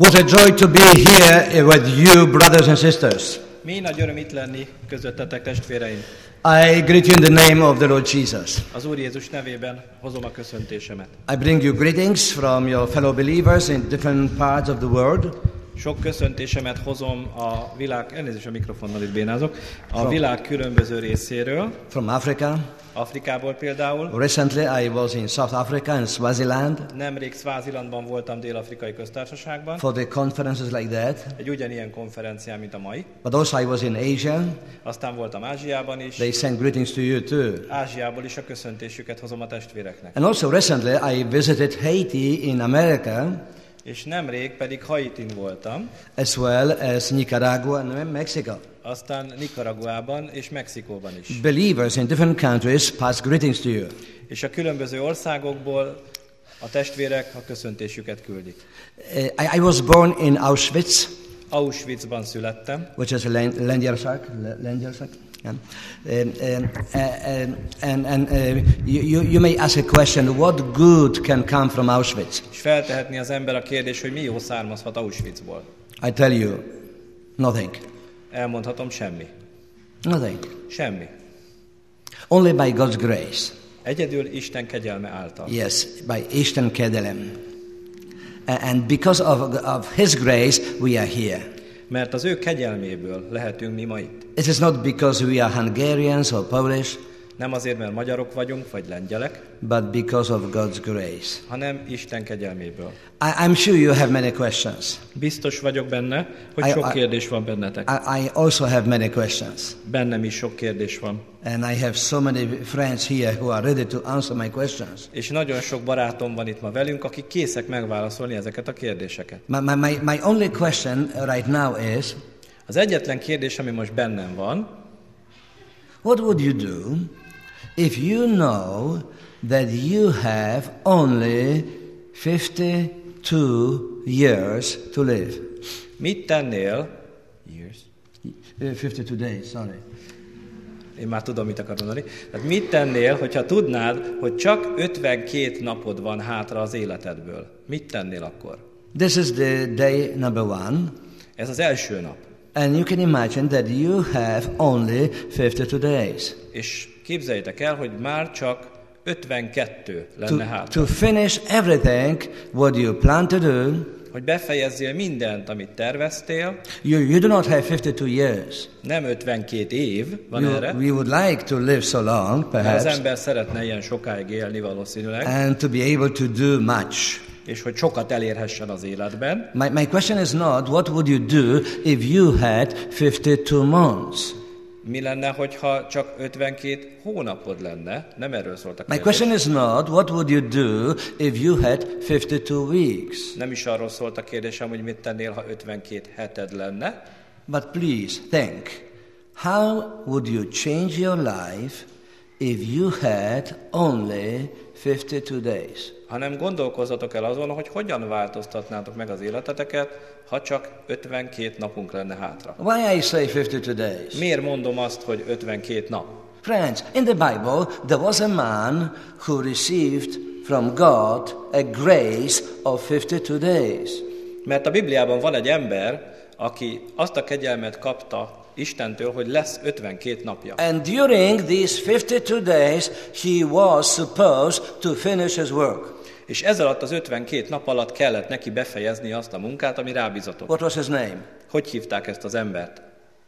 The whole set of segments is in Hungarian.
What a joy to be here with you, brothers and sisters. Mi nagy öröm itt lenni közöttetek, testvéreim. I greet you in the name of the Lord Jesus. Az Úr Jézus nevében hozom a köszöntésemet. I bring you greetings from your fellow believers in different parts of the world. Sok köszöntésemet hozom a világ, elnézést a mikrofonnal itt bénázok, a világ különböző részéről. From Africa. Afrikából például. Recently I was in South Africa and Swaziland. Nemrég Swazilandban voltam, Dél-Afrikai Köztársaságban. For the conferences like that. Egy ugyanilyen konferencián, mint a mai. But also I was in Asia. Aztán voltam Ázsiában is. They send greetings to you too. Ázsiából is a köszöntésüket hozom a testvéreknek. And also recently I visited Haiti in America. És nemrég pedig Haitin voltam. As well as Nicaragua and Mexico. Aztán Nicaraguában és Mexikóban is. Believers in different countries pass greetings to you. És a különböző országokból a testvérek a köszöntésüket küldik. I was born in Auschwitz. Auschwitzban születtem. Which is Lengyelország. Yeah. And you may ask a question, what good can come from Auschwitz? És feltehetni az ember a kérdés, hogy mi jó származhat Auschwitzból. I tell you, nothing. Elmondhatom, semmi. Nothing. Semmi. Only by God's grace. Egyedül Isten kegyelme által. Yes, by Isten kegyelem. And because of His grace, we are here. Mert az ő kegyelméből lehetünk mi ma itt. It is not because we are Hungarians or Polish. Nem azért, mert magyarok vagyunk, vagy lengyelek. But because of God's grace. Hanem Isten kegyelméből. I'm sure you have many questions. Biztos vagyok benne, hogy sok kérdés van bennetek. I also have many questions. Bennem is sok kérdés van. And I have so many friends here who are ready to answer my questions. És nagyon sok barátom van itt ma velünk, akik készek megválaszolni ezeket a kérdéseket. My only question right now is, az egyetlen kérdés, ami most bennem van, what would you do if you know that you have only 52 years to live? Mit tennél? Years? 52 days, sorry. Én már tudom, mit akar mondani. Tehát mit tennél, hogyha tudnád, hogy csak 52 napod van hátra az életedből? Mit tennél akkor? This is the day number 1. Ez az első nap. And you can imagine that you have only 52 days. És képzeljétek el, hogy már csak 52 lenne hátra. To finish everything what you plan to do. Hogy befejezzél mindent, amit terveztél. You do not have 52 years. Nem 52 év van erre. We would like to live so long, perhaps. Az ember szeretne ilyen sokáig élni valószínűleg. And to be able to do much. És hogy sokat elérhessen az életben. My question is not what would you do if you had 52 months. Mi lenne, hogyha csak 52 hónapod lenne? Nem erről szólt a kérdés. My question is not what would you do if you had 52 weeks. Nem is arról szólt a kérdésem, hogy mit tennél, ha 52 heted lenne. But please think, how would you change your life if you had only 52 days? Hanem gondolkozzatok el azon, hogy hogyan változtatnátok meg az életeteket, ha csak 52 napunk lenne hátra. Why I say 52 days? Miért mondom azt, hogy 52 nap? Friends, in the Bible there was a man who received from God a grace of 52 days. Mert a Bibliában van egy ember, aki azt a kegyelmet kapta Istentől, hogy lesz 52 napja. And during these 52 days he was supposed to finish his work. És ez alatt az 52 nap alatt kellett neki befejezni azt a munkát, ami rábízatott. What was his name? Hogy hívták ezt az embert?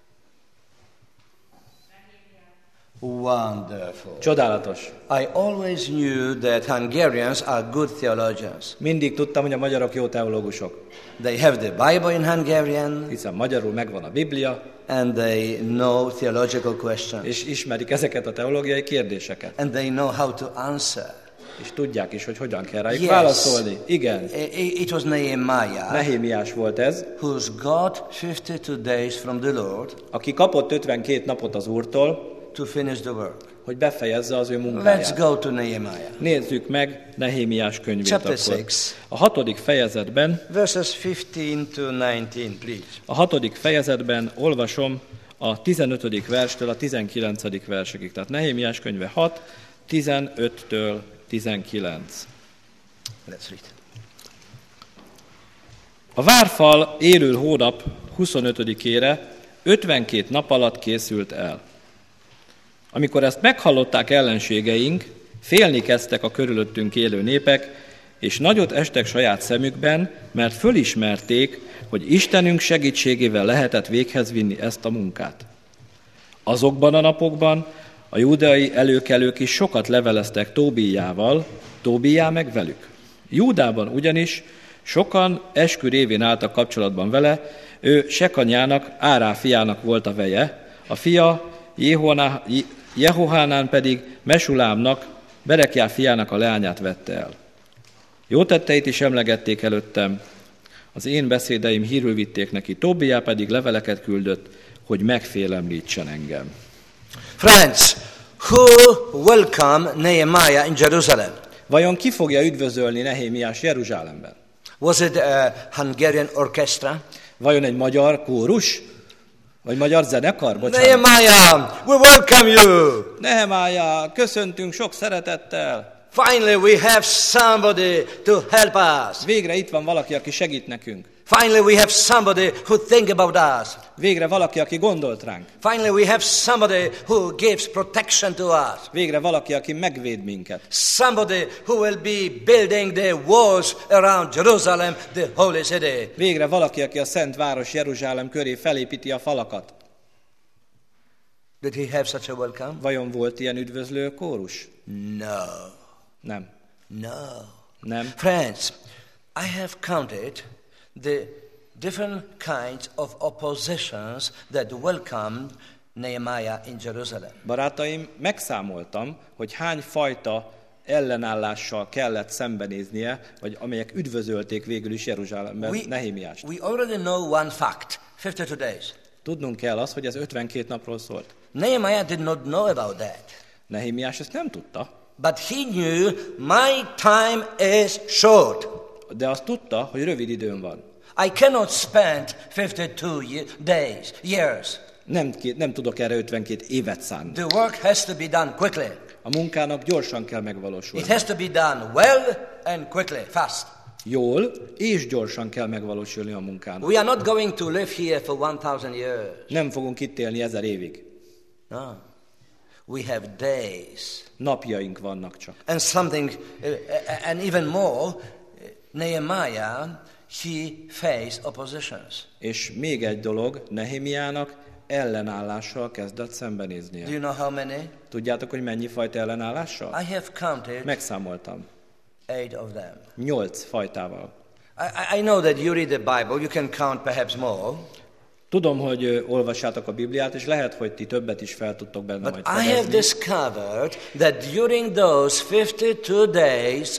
Wonderful. Csodálatos. I always knew that Hungarians are good theologians. Mindig tudtam, hogy a magyarok jó teológusok. They have the Bible in Hungarian. Hiszen magyarul megvan a Biblia. And they know theological questions. És ismerik ezeket a teológiai kérdéseket. And they know how to answer. És tudják is, hogy hogyan kell rájuk válaszolni. Igen. It was Nehemiah. Nehémiás volt ez. Who's got 52 days from the Lord. Aki kapott 52 napot az Úrtól. To finish the work. Hogy befejezze az ő munkáját. Let's go to Nehemiah. Nézzük meg Nehémiás könyvét Chapter akkor. 6. A 6. fejezetben. Verses 15 to 19, please. A 6. fejezetben olvasom a 15. verstől a 19. versekig. Tehát Nehémiás könyve 6, 15-től 19. Let's read. A várfal élő hónap 25-ére 52 nap alatt készült el. Amikor ezt meghallották ellenségeink, félni kezdtek a körülöttünk élő népek, és nagyot estek saját szemükben, mert fölismerték, hogy Istenünk segítségével lehetett véghez vinni ezt a munkát. Azokban a napokban a júdeai előkelők is sokat leveleztek Tóbiával, Tóbiá meg velük. Júdában ugyanis sokan eskü révén álltak kapcsolatban vele, ő Sekanyának, Árá fiának volt a veje, a fia Jehohánán pedig Mesulámnak, Berekjá fiának a leányát vette el. Jó tetteit is emlegették előttem, az én beszédeim hírül vitték neki, Tóbiá pedig leveleket küldött, hogy megfélemlítsen engem. Friends, who welcome Nehemiah in Jerusalem? Vajon ki fogja üdvözölni Nehémiás Jeruzsálemben? Was it a Hungarian orchestra? Vajon egy magyar kórus? Vagy magyar zenekar? Bocsánat. Nehemiah, we welcome you. Nehemiah, köszöntünk sok szeretettel. Finally we have somebody to help us. Végre itt van valaki, aki segít nekünk. Finally we have somebody who think about us. Végre valaki, aki gondolt ránk. Finally we have somebody who gives protection to us. Végre valaki, aki megvéd minket. Somebody who will be building the walls around Jerusalem, the holy city. Végre valaki, aki a szent város Jeruzsálem köré felépíti a falakat. Did he have such a welcome? Vajon volt ilyen üdvözlő kórus? No. Nem. No. Nem. Friends, I have counted the different kinds of oppositions that welcomed Nehemiah in Jerusalem. Barátaim, megszámoltam, hogy hány fajta ellenállással kellett szembenéznie, vagy amelyek üdvözölték végül is Jeruzsálemben Nehémiást. We already know one fact, 52 days. Tudnunk kell az, hogy ez 52 napról szólt. Nehemiah did not know about that. Nehémiás ezt nem tudta. But he knew my time is short. De azt tudta, hogy rövid időn van. I cannot spend 52 days, years. Nem tudok erre 52 évet szánni. The work has to be done quickly. A munkának gyorsan kell megvalósulni. It has to be done well and quickly, fast. Jól és gyorsan kell megvalósulni a munkának. We are not going to live here for 1000 years. Nem fogunk itt élni 1000 évig. No. We have days. Napjaink vannak csak. And something, and even more, Nehemiah, he faced oppositions. És még egy dolog, Nehémiának ellenállással kezdett szembenéznie. Do you know how many? Tudjátok, hogy mennyi fajta ellenállással? I have counted Megszámoltam. 8 of them. 8 fajtával. I know that you read the Bible, you can count perhaps more. Tudom, hogy olvassátok a Bibliát, és lehet, hogy ti többet is fel tudtok benne majd But I have fedezni. discovered that during those 52 days,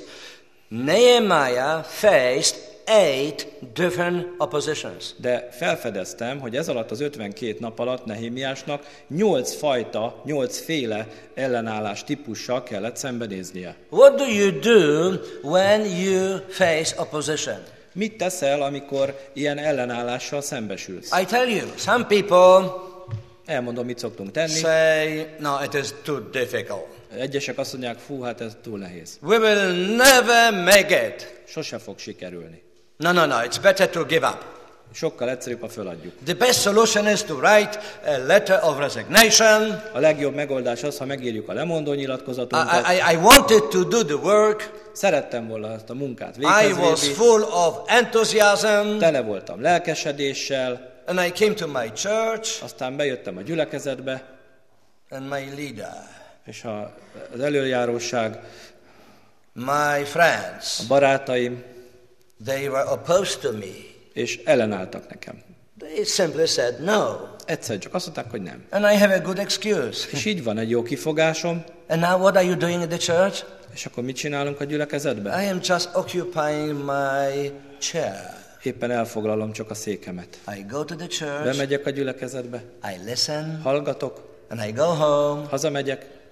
Nehemiah faced 8 different oppositions. De felfedeztem, hogy ez alatt az 52 nap alatt Nehémiásnak 8 fajta, 8 féle ellenállás típussal kellett szembenéznie. What do you do when you face opposition? Mit teszel, amikor ilyen ellenállással szembesülsz? I tell you, some people Elmondom, mit szoktunk tenni. say, no, it is too difficult. Egyesek azt mondják, fú, hát ez túl nehéz. We will never make it. Sose fog sikerülni. No, it's better to give up. Sokkal egyszerűbb, ha föladjuk. The best solution is to write a letter of resignation. A legjobb megoldás az, ha megírjuk a lemondó nyilatkozatunkat. I wanted to do the work. Szerettem volna ezt a munkát I véghez was vinni. full of enthusiasm. Tele voltam lelkesedéssel. And I came to my church. Aztán bejöttem a gyülekezetbe, And my leader, és az előjáróság, my friends, a barátaim, they were opposed to me. és ellenálltak nekem. They simply said no. Egyszer csak azt mondták, hogy nem. And I have a good excuse. És így van egy jó kifogásom, And now what are you doing in the church? és akkor mit csinálunk a gyülekezetben? I am just occupying my chair. Éppen elfoglalom csak a székemet. I go to the church, Bemegyek a gyülekezetbe, I listen, hallgatok, and I go home, hazamegyek,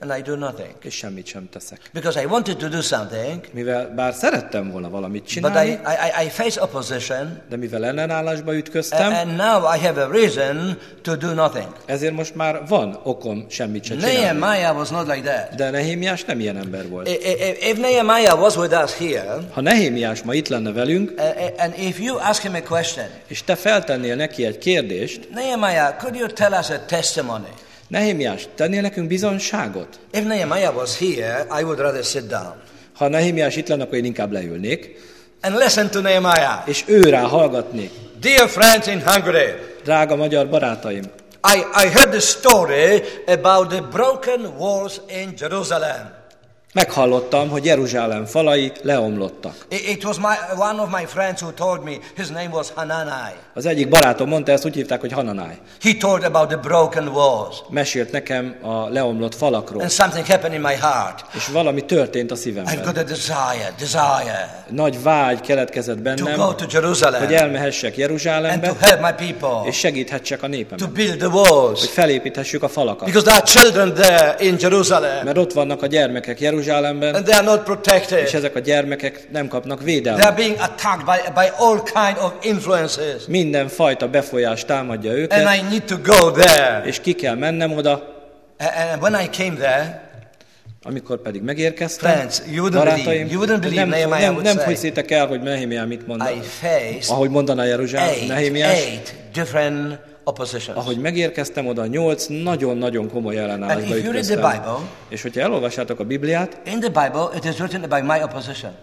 and I do nothing. és semmit sem teszek. Because I wanted to do something, Mivel bár szerettem volna valamit but csinálni, I face opposition, de mivel ellenállásba ütköztem, and now I have a reason to do nothing. ezért most már van okom semmit se csinálni. Nehemiah was not like that. De Nehémiás nem ilyen ember volt. If Nehemiah was with us here, Ha Nehémiás ma itt lenne velünk, and if you ask him a question, és te feltennél neki egy kérdést, Nehemiah, could you tell us a testimony? Nehémiás, tennél nekünk bizonyságot? If Nehemiah was here, I would rather sit down Ha Nehémiás itt lenne, akkor én inkább leülnék, and listen to Nehemiah. és ő rá hallgatnék. Dear friends in Hungary, Drága magyar barátaim, I heard the story about the broken walls in Jerusalem. meghallottam, hogy Jeruzsálem falai leomlottak. It was one of my friends who told me, his name was Hanani. Az egyik barátom mondta, ezt úgy hívták, hogy Hananáj. He told about the broken walls. Mesélt nekem a leomlott falakról, And something happened in my heart. és valami történt a I've szívemben. got a desire Nagy vágy keletkezett to bennem, go to Jerusalem hogy elmehessek and to Jeruzsálembe, help my people és segíthessek a to népemet, build the hogy walls. felépíthessük a falakat. Because there are children there in Jerusalem Mert ott vannak a gyermekek Jeruzsálemben, and they are not és protected. ezek a gyermekek nem kapnak They are védelmet. being attacked by all kind of influences. Minden fajta befolyás támadja And őket, I need to go there. és ki kell mennem oda. And when I came there, Amikor pedig megérkeztem, friends, you wouldn't barátaim, believe Nehemiah would nem say, hiszétek el, hogy Nehémiás mit mondott. I faced Ahogy mondaná Nehémiás, eight different oppositions. ahogy megérkeztem oda, 8 nagyon-nagyon komoly And ellenállásba if you read the ütköztem. Bible, És hogyha elolvassátok a Bibliát, in the Bible it is written about my opposition.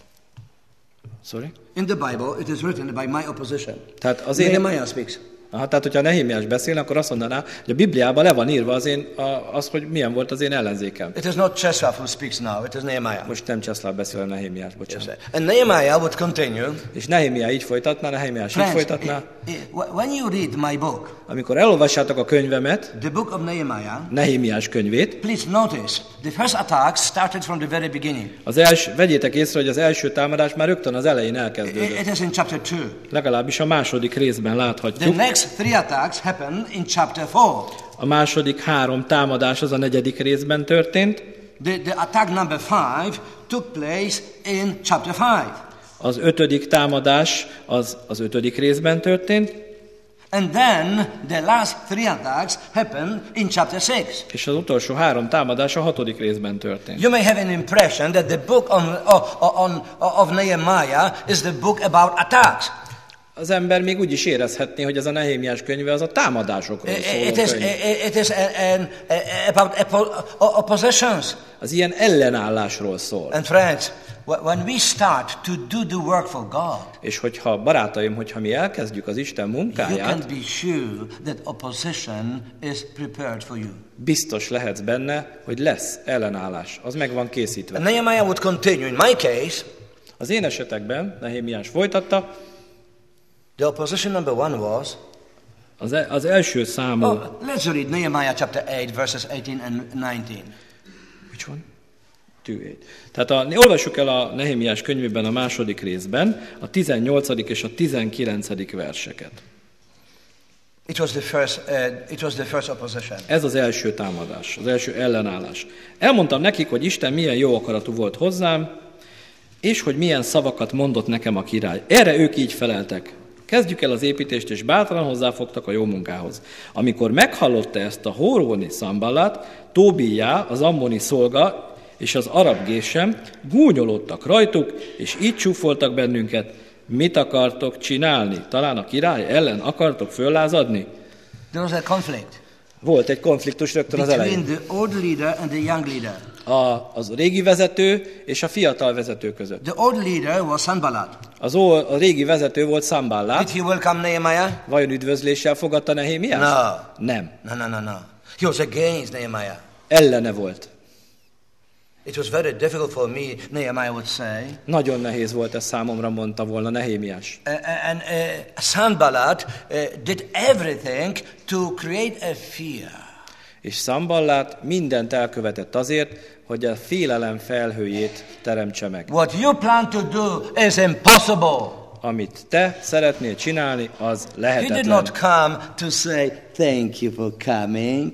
sorry? In the Bible it is written about my opposition. Tehát az én... Nehemiah speaks. Aha, tehát, hogyha Nehémiás beszélne, akkor azt mondaná, hogy a Bibliában le van írva az, hogy milyen volt az én ellenzékem. It is not Cheslav who speaks now, it is Nehemiah. Most nem Cseszláv beszél, Nehémiás, bocsánat. And Nehemiah would continue. És Nehémiás így folytatná, Nehémiás így Friends, folytatná. when you read my book, Amikor elolvassátok a könyvemet, the book of Nehemiah, Nehémiás könyvét, please notice the first attack started from the very beginning. vegyétek észre, hogy az első támadás már rögtön az elején elkezdődött. It is in chapter 2. Legalábbis a második részben The láthatjuk. next 3 attacks happen in chapter 4. A második 3 támadás az a 4. részben történt. The attack number 5 took place in chapter 5. Az 5. támadás az 5. részben történt. And then the last 3 attacks happened in chapter 6. És az utolsó 3 támadás a 6. részben történt. You may have an impression that the book of Nehemiah is the book about attacks. Az ember még úgy is érezhetné, hogy ez a Nehémiás könyve az a támadásokról szóló könyv. It is about oppositions. Az ilyen ellenállásról szól. And friends, when we start to do the work for God, És barátaim, hogyha mi elkezdjük az Isten you munkáját, can be sure that opposition is prepared for you. biztos lehetsz benne, hogy lesz ellenállás. Az meg van készítve. And Nehemiah would continue. In my case, Az én esetekben Nehémiás folytatta, the opposition number 1 was, az első számú... let's read Nehemiah chapter 8, verses 18 and 19. Which one? 2:8. Tehát olvassuk el a Nehémiás könyvében a második részben a 18. és a 19. verseket. It was the first opposition. Ez az első támadás, az első ellenállás. Elmondtam nekik, hogy Isten milyen jó akaratú volt hozzám, és hogy milyen szavakat mondott nekem a király. Erre ők így feleltek. Kezdjük el az építést, és bátran hozzáfogtak a jó munkához. Amikor meghallotta ezt a hóróni Szamballat, Tóbiá, az ammoni szolga, és az arab gésem, gúnyolódtak rajtuk, és így csúfoltak bennünket. Mit akartok csinálni? Talán a király ellen akartok föllázadni? There was a conflict Volt egy konfliktus rögtön az between elején. the old leader and the young leader. Az régi vezető és a fiatal vezető között. The old leader was Sanballat. A régi vezető volt Szamballát. Did he welcome Nehemiah? Vajon üdvözléssel fogadta Nehémiást? No. Nem. No. He was against Nehemiah. Ellene volt. It was very difficult for me, Nehemiah would say. Nagyon nehéz volt ez számomra, mondta volna Nehémiás. And Sanballat did everything to create a fear. És Szamballát mindent elkövetett azért, hogy a félelem felhőjét teremtse meg. What you plan to do is impossible. Amit te szeretnél csinálni, az He did lehetetlen. not come to say, thank you for coming.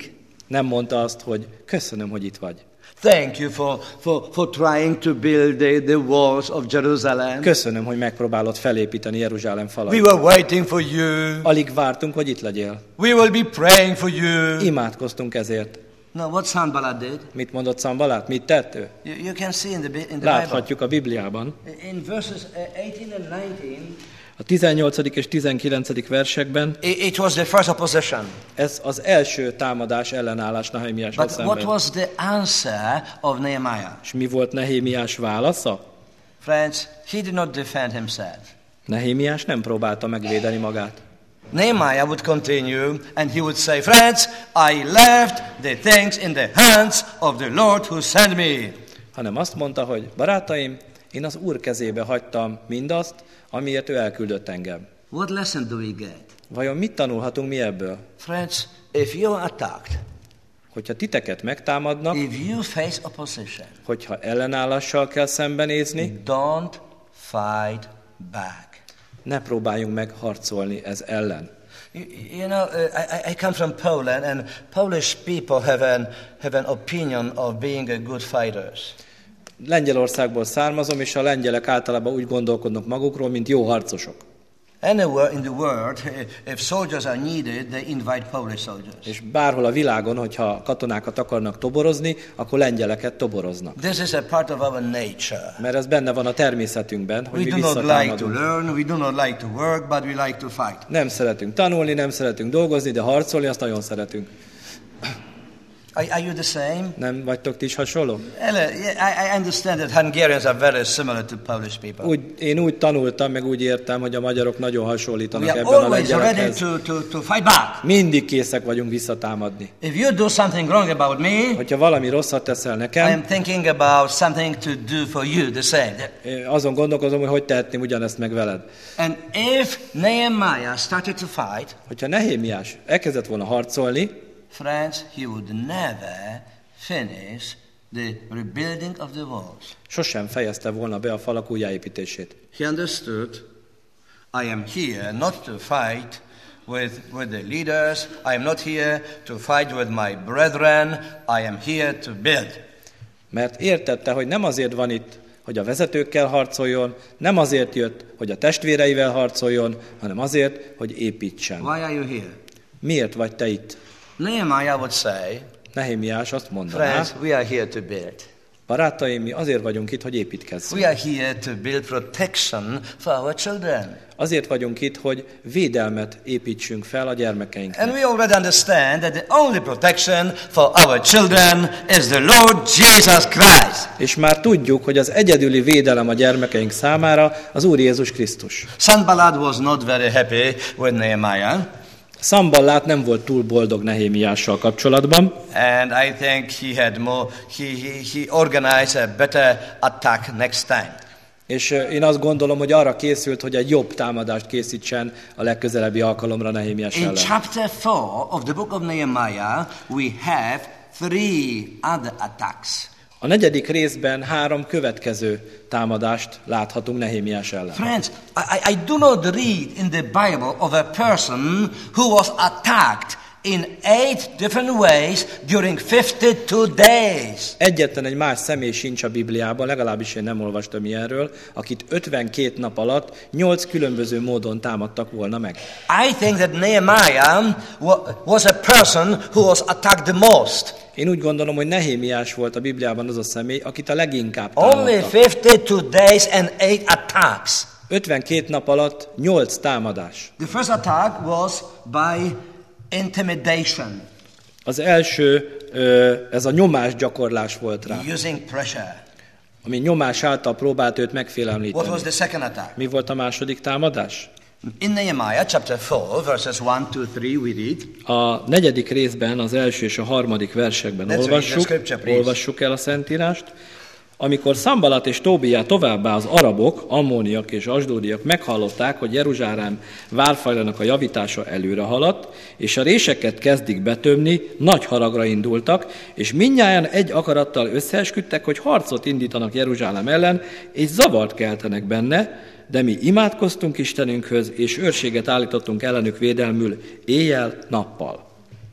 Nem mondta azt, hogy köszönöm, hogy itt vagy. Thank you for trying to build the walls of Jerusalem. Köszönöm, hogy megpróbálod felépíteni Jeruzsálem falait. We were waiting for you. Alig vártunk, hogy itt legyél. We will be praying for you. Imádkoztunk ezért. Now, what Sanballat did? Mit mondott Sanballat? Mit tett ő? You can see in the Bible. Láthatjuk a Bibliában. In verses 18 and 19. A 18. és 19. versekben It was the first opposition. ez az első támadás, ellenállás Nehemiással But what szemben. was the answer of Nehemiah? És mi volt Nehémiás válasza? Friends, he did not defend himself. Nehémiás nem próbálta megvédeni magát. Nehemiah would continue and he would say, friends, I left the things in the hands of the Lord who sent me. Hanem azt mondta, hogy barátaim, én az Úr kezébe hagytam mindazt, amiért ő elküldött engem. What lesson do we get? Vajon mit tanulhatunk mi ebből? Friends, if you are attacked, Hogyha titeket megtámadnak, if you face opposition, hogyha ellenállással kell szembenézni, don't fight back. ne próbáljunk meg harcolni ez ellen. You know, I come from Poland, and Polish people have an opinion of being a good fighters. Lengyelországból származom, és a lengyelek általában úgy gondolkodnak magukról, mint jó harcosok. Anywhere in the world, if soldiers are needed, they invite Polish soldiers. És bárhol a világon, hogyha katonákat akarnak toborozni, akkor lengyeleket toboroznak. This is a part of our nature. Mert ez benne van a természetünkben, hogy We mi do not like to visszatámadunk. learn, we do not like to work, but we like to fight. Nem szeretünk tanulni, nem szeretünk dolgozni, de harcolni azt nagyon szeretünk. Are you the same? Nem vagytok ti is hasonlók? I understand that Hungarians are very similar to Polish people. Én úgy tanultam, meg úgy értem, hogy a magyarok nagyon We hasonlítanak are ebben a always ready lengyelekhez. to fight back. Mindig készek vagyunk visszatámadni. If you do something wrong about me, Hogyha valami rosszat teszel I am nekem, thinking about something to do for you, the same. azon gondolkozom, hogy tehetném ugyanezt meg veled. And if Nehemiah started to fight, Hogyha Nehémiás elkezdett volna harcolni, friends, he would never finish the rebuilding of the walls. sosem fejezte volna be a falak újjáépítését. He understood, I am here not to fight with the leaders, I am not here to fight with my brethren, I am here to build. Mert értette, hogy nem azért van itt, hogy a vezetőkkel harcoljon, nem azért jött, hogy a testvéreivel harcoljon, hanem azért, hogy építsen. Why are you here? Miért vagy te itt? Nehemiah would say, Nehémiás azt mondaná, friends, we are here to build. barátaim, mi azért vagyunk itt, hogy építkezzünk. We are here to build protection for our children. Azért vagyunk itt, hogy védelmet építsünk fel a gyermekeinknek. And we already understand that the only protection for our children is the Lord Jesus Christ. És már tudjuk, hogy az egyedüli védelem a gyermekeink számára az Úr Jézus Krisztus. Sanballat was not very happy with Nehemiah. Sanballat nem volt túl boldog Nehémiással kapcsolatban, And I think he organized a better attack next time. és én azt gondolom, hogy arra készült, hogy egy jobb támadást készítsen a legközelebbi alkalomra Nehémiás In ellen. chapter 4 of the book of Nehemiah, we have 3 other attacks. A 4. részben 3 következő támadást láthatunk Nehémiás ellen. Friends, I do not read in the Bible of a person who was attacked in 8 different ways during 52 days. Egyetlen egy más személy sincs a Bibliában, legalábbis én nem olvastam ilyenről, akit 52 nap alatt 8 különböző módon támadtak volna meg. I think that Nehemiah was a person who was attacked the most. Én úgy gondolom, hogy Nehémiás volt a Bibliában az a személy, akit a leginkább Only támadtak. 52 days and 8 attacks. 52 nap alatt 8 támadás. The first attack was by intimidation, Az első, ez a nyomásgyakorlás volt rá, using pressure. ami nyomás által próbált őt What megfélemlíteni. was the second attack? Mi volt a második támadás? In Nehemiah chapter 4, verses 1 to 3, we read, A 4. részben, az első és a 3. versekben Let's read the scripture, please. olvassuk el a Szentírást. Amikor Sanballat és Tóbia továbbá az arabok, ammóniak és asdódiak meghallották, hogy Jeruzsálem várfajlának a javítása előre haladt, és a réseket kezdik betömni, nagy haragra indultak, és mindnyájan egy akarattal összeesküdtek, hogy harcot indítanak Jeruzsálem ellen, és zavart keltenek benne, de mi imádkoztunk Istenünkhöz, és őrséget állítottunk ellenük védelmül éjjel-nappal.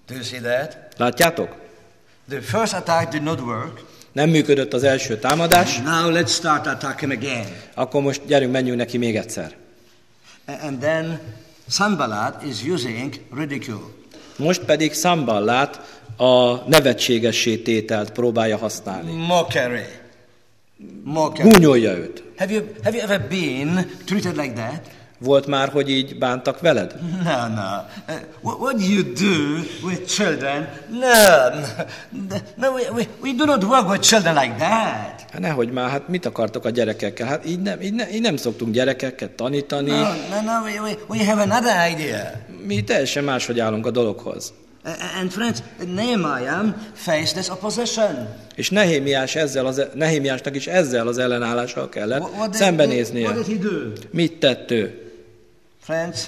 Do you see that? Látjátok? The first attack did not work. Nem működött az első támadás, Now let's start attacking again. akkor most gyerünk, menjünk neki még egyszer. And then Sanballat is using ridicule. Most pedig Szamballat a nevetségessé tételt próbálja használni. Mockery. Mockery. Gúnyolja őt. Have you ever been treated like that? Volt már, hogy így bántak veled? No. What do you do with children? No, we do not work with children like that. Hát nehogy már, hát mit akartok a gyerekekkel? Hát így nem szoktunk gyerekeket tanítani. No, we have another idea. Mi teljesen máshogy állunk a dologhoz. And friends, Nehemiah faced this opposition. És Nehémiásnak is ezzel az ellenállással kellett szembenéznie. What did he do? Mit tett ő? Friends,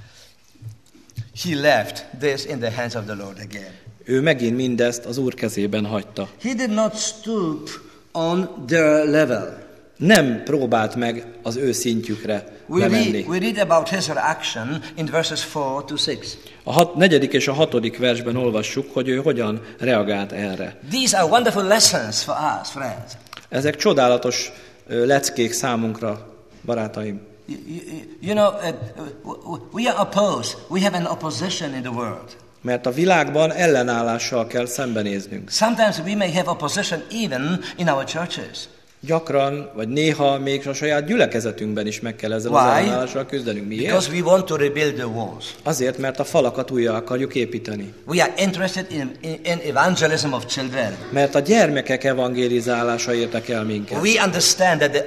he left this in the hands of the Lord again. Ő megint mindezt az Úr kezében hagyta. He did not stoop on their level. Nem próbált meg az ő szintjükre lemenni. We read about his reaction in verses 4 to 6. A 4. és a 6. versben olvassuk, hogy ő hogyan reagált erre. These are wonderful lessons for us, friends. Ezek csodálatos leckék számunkra, barátaim. You know, we are opposed. We have an opposition in the world. Mert a világban ellenállással kell szembenéznünk. Sometimes we may have opposition even in our churches. Gyakran, vagy néha még a saját gyülekezetünkben is meg kell ezzel az ellenállással küzdenünk. Miért? Because we want to rebuild the walls. Azért, mert a falakat újra akarjuk építeni. We are interested in evangelism of children. Mert a gyermekek evangelizálása érdekel minket. We understand that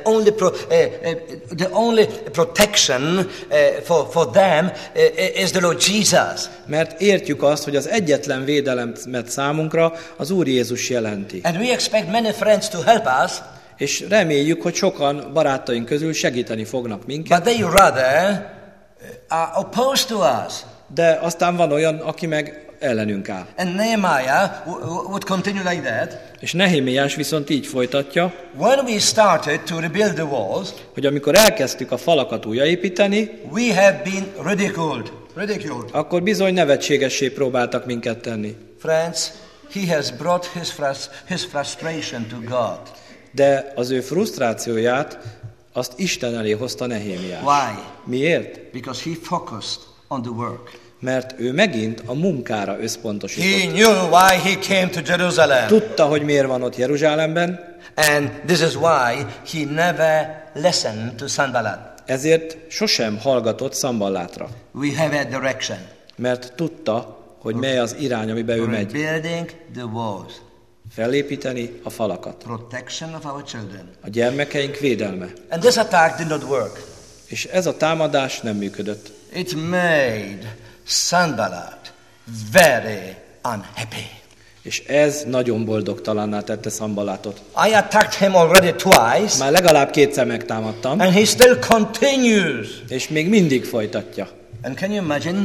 the only protection for them is the Lord Jesus. Mert értjük azt, hogy az egyetlen védelemet számunkra az Úr Jézus jelenti. And we expect many friends to help us. És reméljük, hogy sokan barátaink közül segíteni fognak minket. But they rather are opposed to us. De aztán van olyan, aki meg ellenünk áll. And Nehemiah would continue like that. És Nehémiás viszont így folytatja, when we started to rebuild the walls, hogy amikor elkezdtük a falakat újraépíteni, we have been ridiculed. Akkor bizony nevetségessé próbáltak minket tenni. Friends, he has brought his frustration to God. De az ő frusztrációját azt Isten elé hozta Nehémiás. Why? Miért? Because he focused on the work. Mert ő megint a munkára összpontosított. He knew why he came to Jerusalem. Tudta, hogy miért van ott Jeruzsálemben. And this is why he never listened to Sanballat. Ezért sosem hallgatott Szamballatra. We have a direction. Mert tudta, hogy mely az irány, amiben ő megy. Building the walls. Felépíteni a falakat. Protection of our children. A gyermekeink védelme. And this attack did not work. És ez a támadás nem működött. It made Sanballat very unhappy. És ez nagyon boldogtalanná tette Szamballatot. I attacked him already twice. Már legalább 2-szer megtámadtam. And he still continues. És még mindig folytatja. And can you imagine?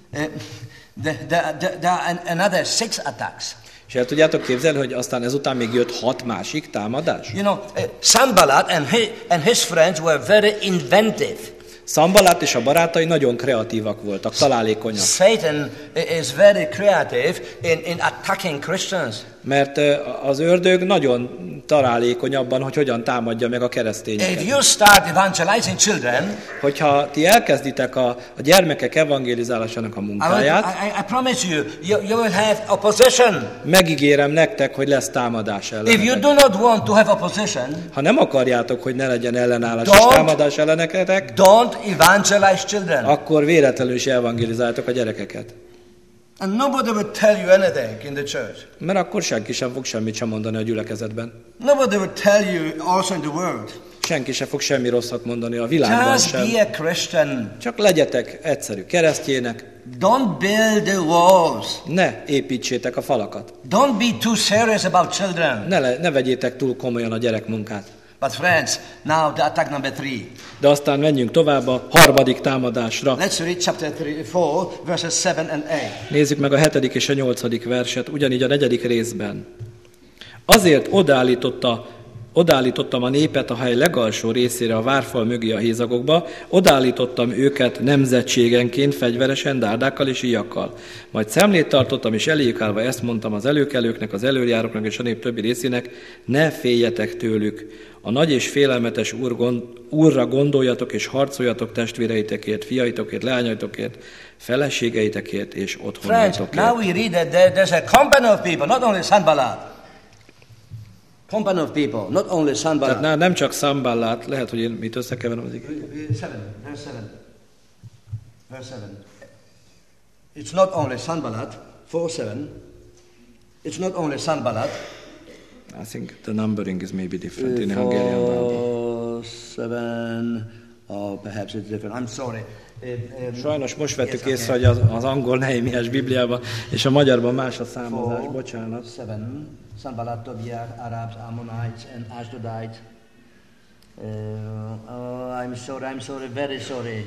There are another 6 attacks. És el tudjátok képzelni, hogy aztán ezután még jött 6 másik támadás? You know, Sanballat and his friends were very inventive. Szamballat és a barátai nagyon kreatívak voltak, találékonyak. Satan is very creative in attacking Christians. Mert az ördög nagyon találékony abban, hogy hogyan támadja meg a keresztényeket. If you start evangelizing children, hogyha ti elkezditek a gyermekek evangelizálásának a munkáját, I promise you will have opposition. Megígérem nektek, hogy lesz támadás ellenetek. If you do not want to have opposition, ha nem akarjátok, hogy ne legyen ellenállás és támadás elleneketek, don't evangelize children. Akkor véletlenül is evangelizáljátok a gyerekeket. And nobody would tell you anything in the church. Mert akkor senki sem fog semmit sem mondani a gyülekezetben. Nobody would tell you also in the world. Senki sem fog semmi rosszat mondani a világban Just sem. be a Christian. Csak legyetek egyszerű keresztjének. Don't build the walls. Ne építsétek a falakat. Don't be too serious about children. Ne vegyétek túl komolyan a gyerekmunkát. But friends, now the attack number 3. De aztán menjünk tovább a 3. támadásra. Let's read chapter 4, verses 7 and 8. Nézzük meg a 7. és a 8. verset, ugyanígy a 4. részben. Azért odaállította Odaállítottam a népet a hely legalsó részére a várfal mögé a hézagokba, odaállítottam őket nemzetségenként, fegyveresen, dárdákkal és íjakkal. Majd szemlét tartottam, és eléjük állva ezt mondtam az előkelőknek, az előjáróknak és a nép többi részének, ne féljetek tőlük. A nagy és félelmetes úrra gondoljatok, és harcoljatok testvéreitekért, fiaitokért, leányaitokért, feleségeitekért és Friends, otthonatokért. now we read that there's a company of people, not only Sanballat. Company of people, not only Sanballat. Tehát nem csak Sanballat, lehet, hogy én itt összekeverem az igét. Verse 7. It's not only Sanballat, 4:7. It's not only Sanballat. I think the numbering is maybe different in Hungarian Bible. 4:7. Oh, perhaps it's different. I'm sorry. Sajnos most vettük észre, hogy az angol Nehémiás Bibliában és a magyarban más a számozás, bocsánat. 7. Sanballat, Tobiah, Arabs, Ammonites, and Ashdodites. I'm sorry, very sorry.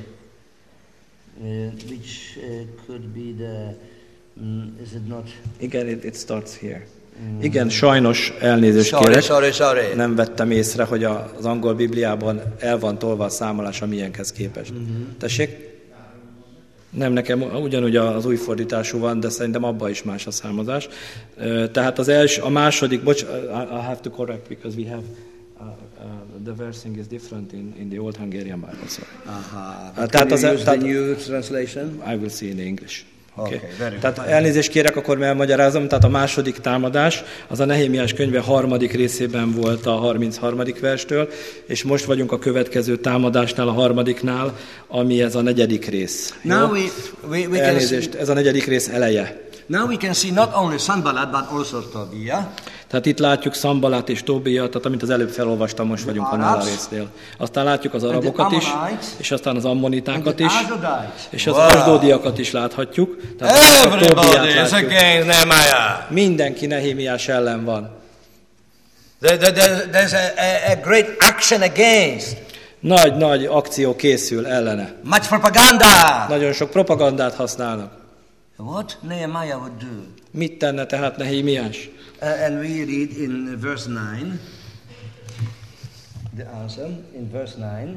Which could be the... is it not... Igen, it starts here. Igen, sajnos elnézést kérek. Sorry. Nem vettem észre, hogy az angol Bibliában el van tolva a számolás a milyenhez képest. Tessék? Nem, nekem ugyanúgy az új fordítású van, de szerintem abban is más a számozás. Tehát a második, I have to correct because we have the versing is different in the old Hungarian Bible. Sorry. Can you use the new translation? I will see in English. Okay, very tehát elnézést kérek, akkor elmagyarázom. Tehát a második támadás, az a Nehémiás könyve 3. részében volt a 33. verstől, és most vagyunk a következő támadásnál, a 3-nál, ami ez a 4. rész. Now we elnézést, ez a 4. rész eleje. Now we can see not only Sanballat, but also Tobiah. Tehát itt látjuk Sanballat és Tobiah, tehát amit az előbb felolvastam, most vagyunk annál a résznél. Aztán látjuk az arabokat is, és aztán az ammonitákat is, és az asdódiakat is láthatjuk. Everybody is against Nehemiah. Mindenki Nehémiás ellen van. There's a great action against. Nagy akció készül ellene. Much propaganda. Nagyon sok propagandát használnak. What Nehemiah would do? Mit tenne tehát Nehémiás? And we read in verse 9, the answer in verse 9.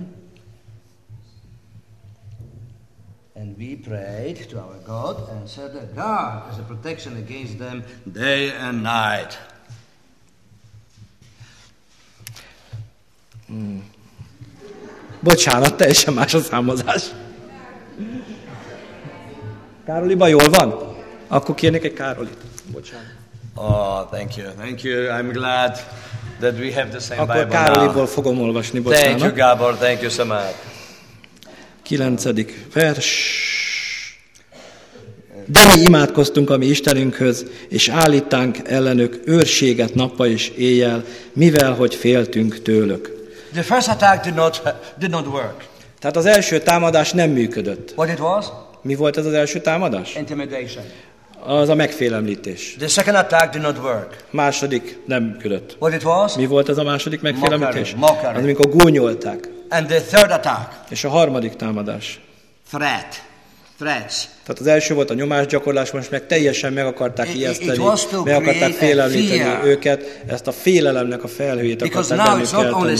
And we prayed to our God and said that God is a protection against them day and night. Bocsánat, teljesen más a számozás. Károliban jól van? Akkor kérnék egy Károlit. Bocsánat. Oh, thank you. I'm glad that we have the same Akkor Bible Károliból now. fogom olvasni, bocsánat. Thank you, Gábor. Thank you so much. 9. vers. De mi imádkoztunk a mi Istenünkhöz, és állítánk ellenük őrséget nappal és éjjel, mivel hogy féltünk tőlük. The first attack did not work. Tehát az első támadás nem működött. What it was? Mi volt ez az első támadás? Intimidation. Az a megfélemlítés. The second attack did not work. Második nem működött. What it was? Mi volt ez a második megfélemlítés? Mockery. Az, amikor gúnyolták. And the third attack? És a harmadik támadás. Threats. Tehát az első volt a nyomásgyakorlás, most meg teljesen meg akarták ijeszteni, meg akarták félemlíteni őket, ezt a félelemnek a felhőjét akarták bennük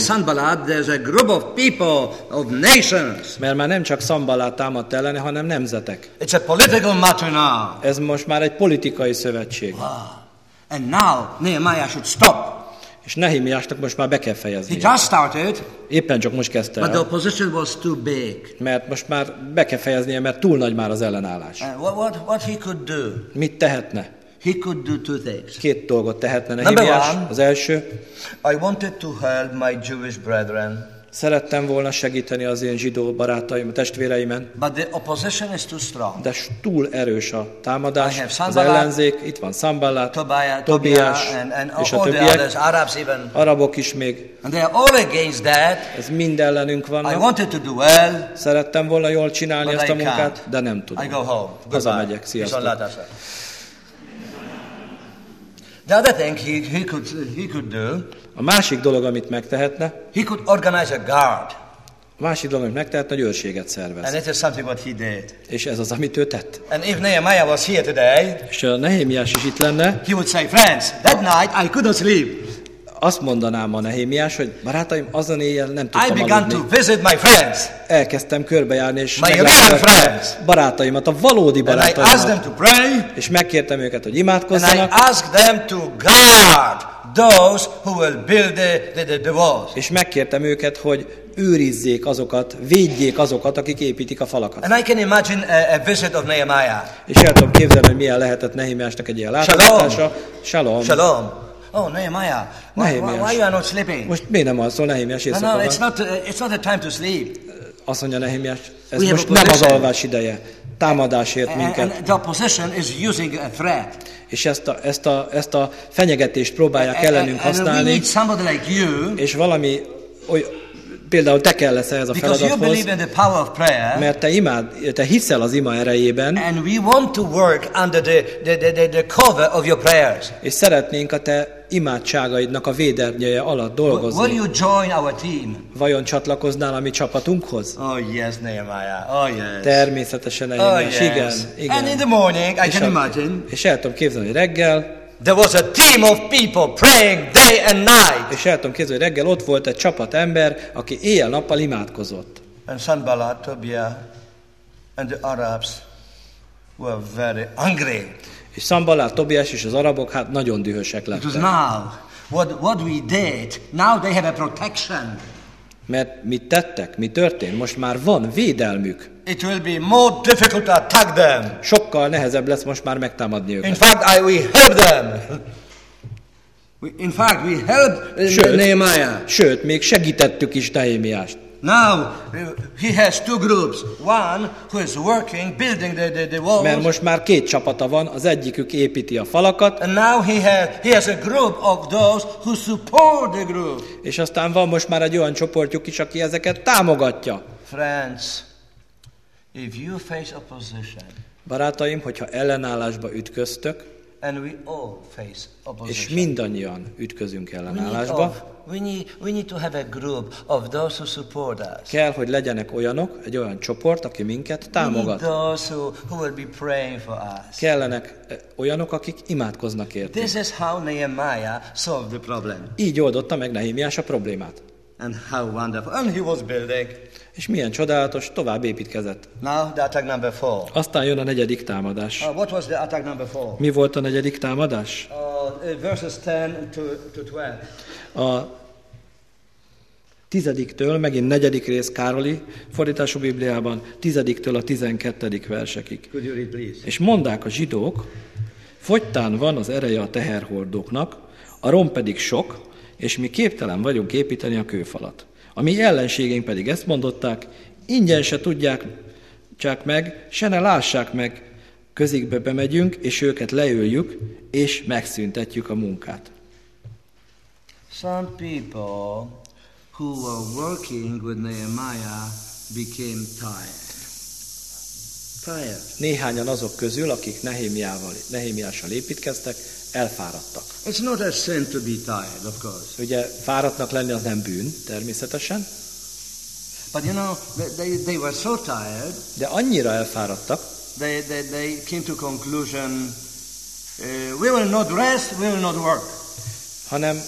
kelteni. Mert már nem csak Sanballat támadt ellene, hanem nemzetek. It's a political matter now. Ez most már egy politikai szövetség. Wow. And now Nehemiah should stop. És Nehémiásnak most már be kell fejezni. He just started. Éppen csak most kezdte But the el. opposition was too big. Mert most már be kell fejeznie, mert túl nagy már az ellenállás. And what he could do? Mit tehetne? He could do two things. 2 dolgot tehetne Nehémiás. Az első. I wanted to help my Jewish brethren. Szerettem volna segíteni az én zsidó barátaim, testvéreimen. But the opposition is too strong. De túl erős a támadás, az ellenzék. Itt van Sanballat, Tobiás és a többiek. Arabok is még. And they are all against that. Ez mind ellenünk I vannak. wanted to do well. Szerettem volna jól csinálni But ezt a I munkát, can't. de nem tudom. I go home. Hazamegyek, sziasztok. The other thing he could do. A másik dolog, amit megtehetne, He could organize a guard. a másik dolog, amit megtehetne, hogy őrséget And szervez. it is something what he did. És ez az, amit ő tett. And if Nehemiah was here today, És a Nehémiás is itt lenne, he would say, friends, that night I could not sleep. azt mondanám a Nehémiás, hogy barátaim, azon éjjel nem I tudtam began to aludni. visit my friends. Elkezdtem körbejárni, és My real meglátogattam friends. barátaimat, a valódi And I asked them barátaimat. to pray. És megkértem őket, hogy And I imádkozzanak, asked them to guard those who will build the walls. és megkértem őket, hogy őrizzék azokat, védjék azokat, akik építik a falakat. And I can imagine a visit of Nehemiah. És el tudom képzelni, hogy milyen lehetett Nehemiásnak egy ilyen látogatása. Shalom. Shalom. Oh, Nehemiah. Why you are not sleeping? Most miért nem alszol, Nehemiás No, éjszaka it's van? not the time to sleep. Azt mondja Nehemiás, ez We have most nem az opposition. alvás ideje. Támadásért minket. And the opposition is using a threat. És ezt a fenyegetést próbálják ellenünk And we használni, need somebody like you, és valami, például te kell lesz ehhez a because you feladathoz, believe in the power of prayer. mert te hiszel az ima erejében, And we want to work under the cover of your prayers. és szeretnénk a te imádságaidnak a védernyeje alatt Will dolgozni. you join our team? Vajon csatlakoznál a mi csapatunkhoz? Oh yes, Nehemiah. Oh yes. Természetesen, Nehemiás, igen. And in the morning, I És can imagine, és el tudom képzelni, hogy reggel, there was a team of people praying day and night. és el tudom képzelni, hogy reggel ott volt egy csapat ember, aki éjjel-nappal imádkozott. And Sanballat, Tobiah, and the Arabs were very angry. És Szambalát, Tobiás és az arabok hát nagyon dühösek Because lettek. now, what we did, now they have a protection. Mert mit tettek? Mi történt? Most már van védelmük. It will be more difficult to attack them. Sokkal nehezebb lesz most már megtámadni In őket. fact, we help them. We help Nehemiah. Sőt, még segítettük is Nehemiást. Now, he has two groups. One who is working, building the walls. Mert most már két csapata van, az egyikük építi a falakat, And now he has a group of those who support the group. és aztán van most már egy olyan csoportjuk is, aki ezeket támogatja. Friends, if you face opposition, Barátaim, hogyha ellenállásba ütköztök, and we all face és opposition, mindannyian ütközünk ellenállásba, we need to have a group of those who support us. kell, hogy legyenek olyanok, egy olyan csoport, aki minket We need támogat. those who will be praying for us. Kellenek olyanok, akik imádkoznak értünk. This is how Nehemiah solved the problem. Így oldotta meg Nehemiás a problémát. And how wonderful. And he was building. És milyen csodálatos, tovább építkezett. Now the attack number 4. Aztán jön a negyedik támadás. What was the attack number 4? Mi volt a negyedik támadás? Verses 10 to 12. A 10-től, megint negyedik rész Károli fordítású Bibliában, 10-től a 12. versekig. Could you read, please? És mondák a zsidók, fogytán van az ereje a teherhordóknak, a rom pedig sok, és mi képtelen vagyunk építeni a kőfalat. A mi ellenségeink pedig ezt mondották, ingyen se tudják csak meg, se ne lássák meg, közikbe bemegyünk, és őket leöljük, és megszüntetjük a munkát. Some people who were working with Nehemiah became tired. Néhányan azok közül, akik Nehemiással építkeztek, elfáradtak. It's not a sin to be tired, of course. Ugye fáradtnak lenni az nem bűn, természetesen, But you know, they were so tired, de annyira elfáradtak, they came to conclusion, we will not rest, we will not work. hanem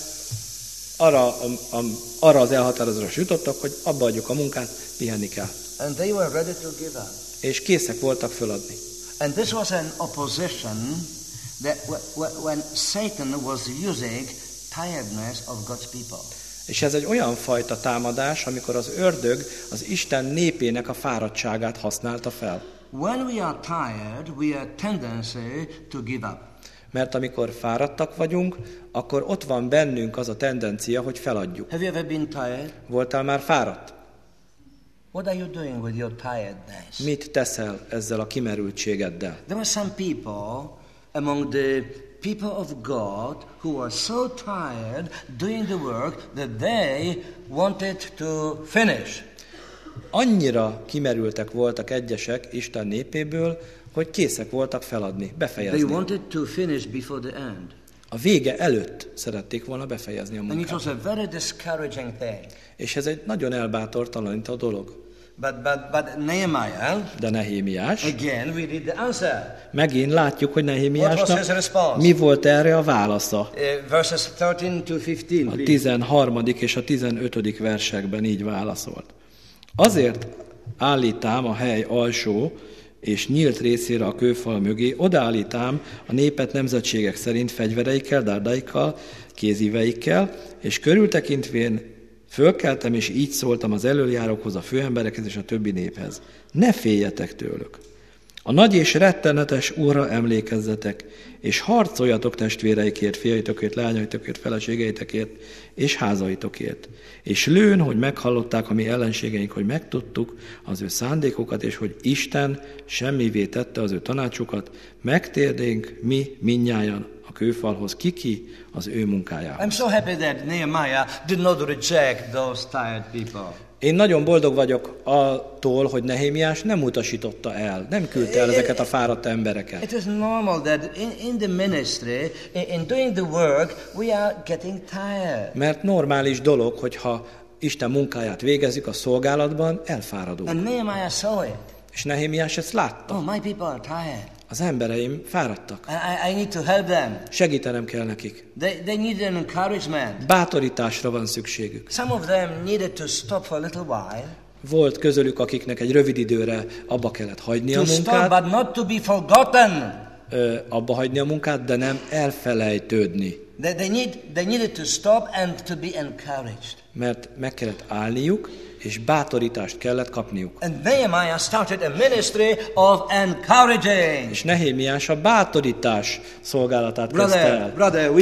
arra az elhatározásra jutottak, hogy abba adjuk a munkát, pihenni kell. And they were ready to give up. És készek voltak föladni. And this was an opposition that when Satan was using tiredness of God's people. És ez egy olyan fajta támadás, amikor az ördög az Isten népének a fáradtságát használta fel. When we are tired, we have tendency to give up. Mert amikor fáradtak vagyunk, akkor ott van bennünk az a tendencia, hogy feladjuk. Have you ever been tired? Voltál már fáradt? What are you doing with your tiredness? Mit teszel ezzel a kimerültségeddel? There were some people among the people of God who were so tired doing the work that they wanted to finish. Annyira kimerültek voltak egyesek Isten népéből, hogy készek voltak feladni, They befejezni. wanted to finish before the end. A vége előtt szerették volna befejezni a And it munkát. was a very discouraging thing. És ez egy nagyon elbátortalanító dolog. But Nehemiah, De Nehémiás, again we read the answer. megint látjuk, hogy What was Nehémiásnak his response? mi volt erre a válasza. Verses 13 to 15, A please. 13. és a 15. versekben így válaszolt. Azért állítám a hely alsó és nyílt részére a kőfal mögé, odaállítám a népet nemzetségek szerint fegyvereikkel, dárdaikkal, kézíveikkel, és körültekintvén fölkeltem, és így szóltam az elöljárókhoz, a főemberekhez és a többi néphez. Ne féljetek tőlük! A nagy és rettenetes Úrra emlékezzetek, és harcoljatok testvéreikért, fiaitokért, leányaitokért, feleségeitekért, és házaitokért. És lőn, hogy meghallották a mi ellenségeink, hogy megtudtuk az ő szándékokat, és hogy Isten semmivé tette az ő tanácsukat, megtérnénk mi mindnyájan a kőfalhoz, ki az ő munkájához. I'm so happy that Nehemiah did not reject those tired people. Én nagyon boldog vagyok attól, hogy Nehémiás nem utasította el, nem küldte el ezeket a fáradt embereket. It is normal that in the ministry, in doing the work, we are getting tired. Mert normális dolog, hogyha Isten munkáját végezzük a szolgálatban, elfáradunk. And Nehemiah saw it. És Nehémiás ezt látta. Oh, my people are tired. Az embereim fáradtak. I need to help them. Segítenem kell nekik. They need an encouragement. Bátorításra van szükségük. Some of them needed to stop for a little while. Volt közülük, akiknek egy rövid időre abba kellett hagyni a To stop, munkát, but not to be forgotten. abba hagyni a munkát, de nem elfelejtődni. They needed to stop and to be encouraged. Mert meg kellett állniuk, és bátorítást kellett kapniuk. And Nehemiah started a ministry of encouraging. És Nehémiás a bátorítás szolgálatát kezdte el. Brother,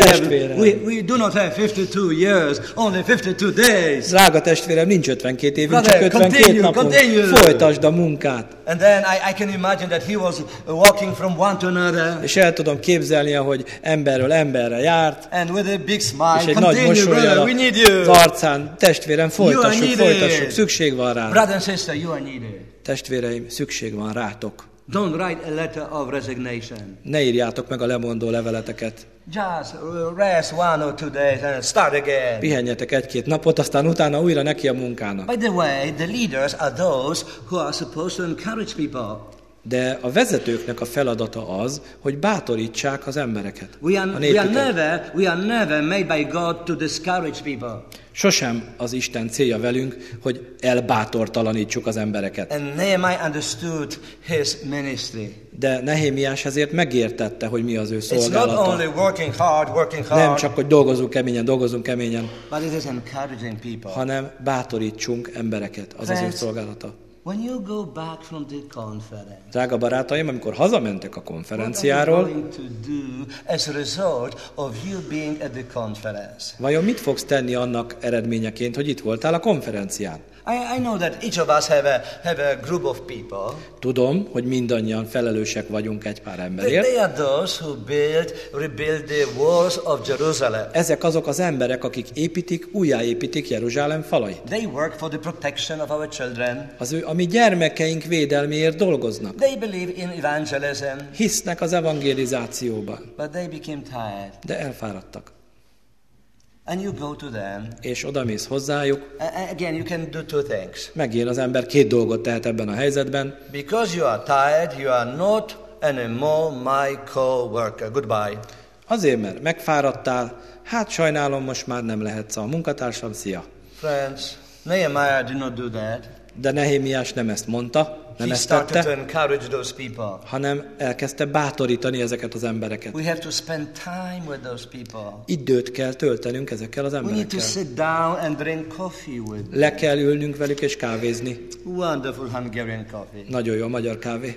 we do not have 52 years, only 52 days. Drága testvérem, nincs 52 évünk, Brother, csak 52 napunk. continue. Folytasd a munkát. And then I can imagine that he was walking from one to another. És el tudom képzelni, hogy emberről emberre járt, And with a big smile, és egy nagy continue, brother, mosollyal we need you. az arcán, testvérem, folytassuk, needed. folytassuk, szükség van rá. Brother and sister, you are needed. Testvéreim, szükség van rátok. Don't write a letter of resignation. Ne írjátok meg a lemondó leveleteket. Just rest 1 or 2 days and start again. Pihenjetek 1-2 napot, aztán utána újra neki a munkának. By the way, the leaders are those who are supposed to encourage people. De a vezetőknek a feladata az, hogy bátorítsák az embereket, a We népüket. are never made by God to discourage people. Sosem az Isten célja velünk, hogy elbátortalanítsuk az embereket. And Nehemiah understood his ministry. De Nehémiás ezért megértette, hogy mi az ő It's not szolgálata. only working hard, Nem csak, hogy dolgozunk keményen, but it is encouraging people. hanem bátorítsunk embereket, az az ő szolgálata. When you go back from the conference, Drága barátaim, amikor hazamentek a what are you konferenciáról, going to do as a result of you being at the conference? vajon mit fogsz tenni annak eredményeként, hogy itt voltál a konferencián? I know that each of us have a group of people. Tudom, hogy mindannyian felelősek vagyunk egy pár emberért. They are those who rebuild the walls of Jerusalem. Ezek azok az emberek, akik újjáépítik Jeruzsálem falait. They work for the protection of our children. A mi gyermekeink védelméért dolgoznak. They believe in evangelism. Hisznek az evangelizációban, But they became tired. de elfáradtak. And you go to them. És odamész hozzájuk, Again, you can do 2 things. megint az ember 2 dolgot tehet ebben a helyzetben. Because you are tired, you are not anymore my co-worker. Goodbye. Azért, mert megfáradtál, hát sajnálom, most már nem lehetsz a munkatársam, szia. Friends, Nehemiah did not do that. De Nehémiás nem ezt mondta, nem He ezt started to tette, encourage those people. hanem elkezdte bátorítani ezeket az embereket. We have to spend time with those people. Időt kell töltenünk ezekkel az We need to emberekkel. sit down and drink coffee with them. Le kell ülnünk velük és kávézni. Wonderful Hungarian coffee. Nagyon jó a magyar kávé.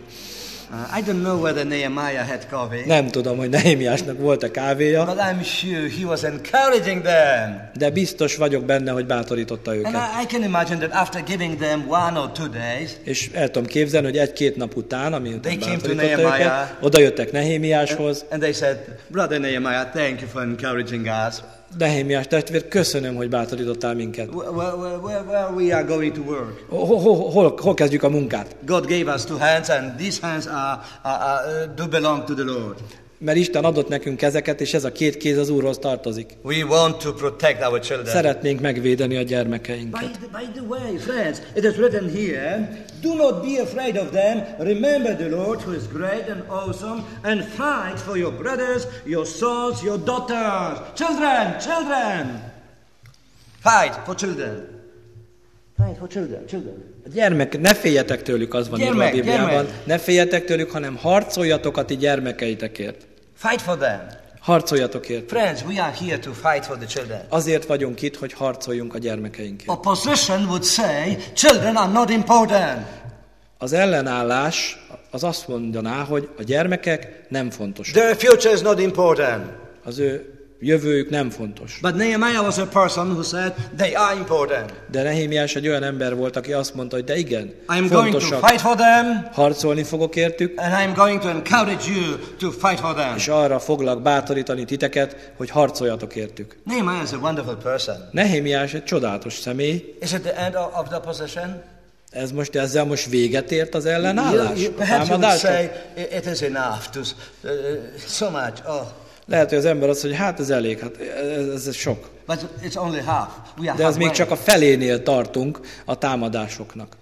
I don't know whether Nehemiah had coffee, Nem tudom, hogy Nehémiásnak volt-e kávéja, but I'm sure he was encouraging them. de biztos vagyok benne, hogy bátorította And őket. I can imagine that after giving them 1 or 2 days, És el tudom képzelni, hogy 1-2 nap után, amiután They came to bátorította Nehemiah. őket, oda jöttek Nehémiáshoz. and they said, Brother Nehemiah, thank you for encouraging us. Nehémiás testvér, köszönöm, hogy bátorítottál minket. Where we are going to work. Hol kezdjük a munkát? God gave us 2 hands, and these hands do belong to the Lord. mert Isten adott nekünk kezeket, és ez a két kéz az Úrhoz tartozik. We want to protect our children. Szeretnénk megvédeni a gyermekeinket. By the way, friends, it is written here, do not be afraid of them. Remember the Lord who is great and awesome, and fight for your brothers, your sons, your daughters. Children! Fight for children. Fight for children. A gyermek, ne féljetek tőlük, az van írva a Bibliában. Ne féljetek tőlük, hanem harcoljatok a ti gyermekeitekért. Fight for them. Harcoljatok értük. Friends, we are here to fight for the children. Azért vagyunk itt, hogy harcoljunk a gyermekeinkért. Opposition would say, children are not important. Az ellenállás az azt mondaná, hogy a gyermekek nem fontosak. Their future is not important. Az ő jövőjük nem fontos. But Nehemiah was a person who said, they are important. De Nehémiás egy olyan ember volt, aki azt mondta, hogy de igen, I'm going to fight for them. Harcolni fogok értük. And I'm going to encourage you to fight for them. És arra foglak bátorítani titeket, hogy harcoljatok értük. Nehemiah is a wonderful person. Nehémiás egy csodálatos személy. Is it the end of the opposition? Ezzel most véget ért az ellenállás? Perhaps you would say, it is enough to so much. Oh. Lehet, hogy az ember azt mondja, hát ez elég, hát ez sok. But it's only half. We are de ez még csak a felénél tartunk a támadásoknak.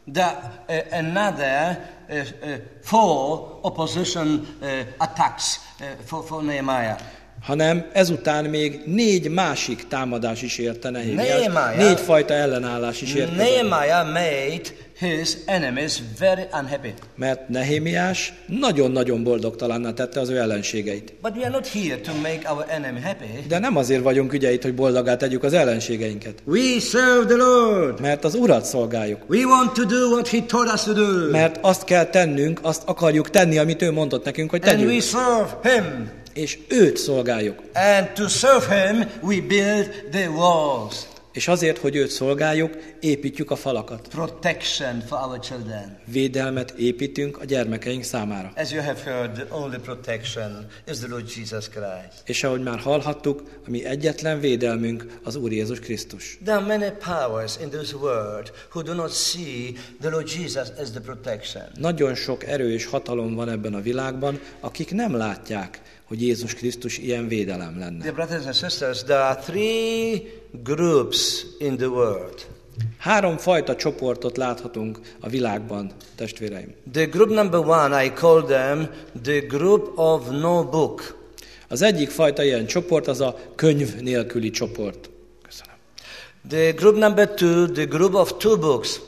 Another four opposition attacks for Nehemiah. Hanem ezután még 4 másik támadás is érte Nehémiás. 4 fajta ellenállás is érte. Nehemiah made his enemies very unhappy. Mert Nehémiás nagyon-nagyon boldogtalanná tette az ő ellenségeit. But we are not here to make our enemy happy. De nem azért vagyunk ugye itt, hogy boldoggá tegyük az ellenségeinket. We serve the Lord. Mert az Urat szolgáljuk. We want to do what he told us to do. Mert azt kell tennünk, azt akarjuk tenni, amit ő mondott nekünk, hogy tegyünk. And we serve him. És őt szolgáljuk. And to serve him, we build the walls. És azért, hogy őt szolgáljuk, építjük a falakat. Protection for our children. Védelmet építünk a gyermekeink számára. As you have heard, the only protection is the Lord Jesus Christ. És ahogy már hallhattuk, a mi egyetlen védelmünk az Úr Jézus Krisztus. There are many powers in this world who do not see the Lord Jesus as the protection. Nagyon sok erő és hatalom van ebben a világban, akik nem látják, hogy Jézus Krisztus ilyen védelem lenne. Dear brothers and sisters, there are 3 groups in the world. 3 fajta csoportot láthatunk a világban, testvéreim. The group number 1, I call them the group of no book. Az egyik fajta ilyen csoport az a könyv nélküli csoport. Köszönöm. The group number 2, the group of 2 books.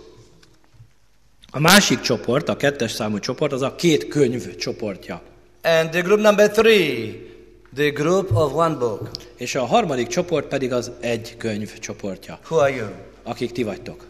A másik csoport, a 2-es számú csoport, az a 2 könyv csoportja. And the group number 3, the group of 1 book. És a harmadik csoport pedig az 1 könyv csoportja. Who are you? Akik ti vagytok.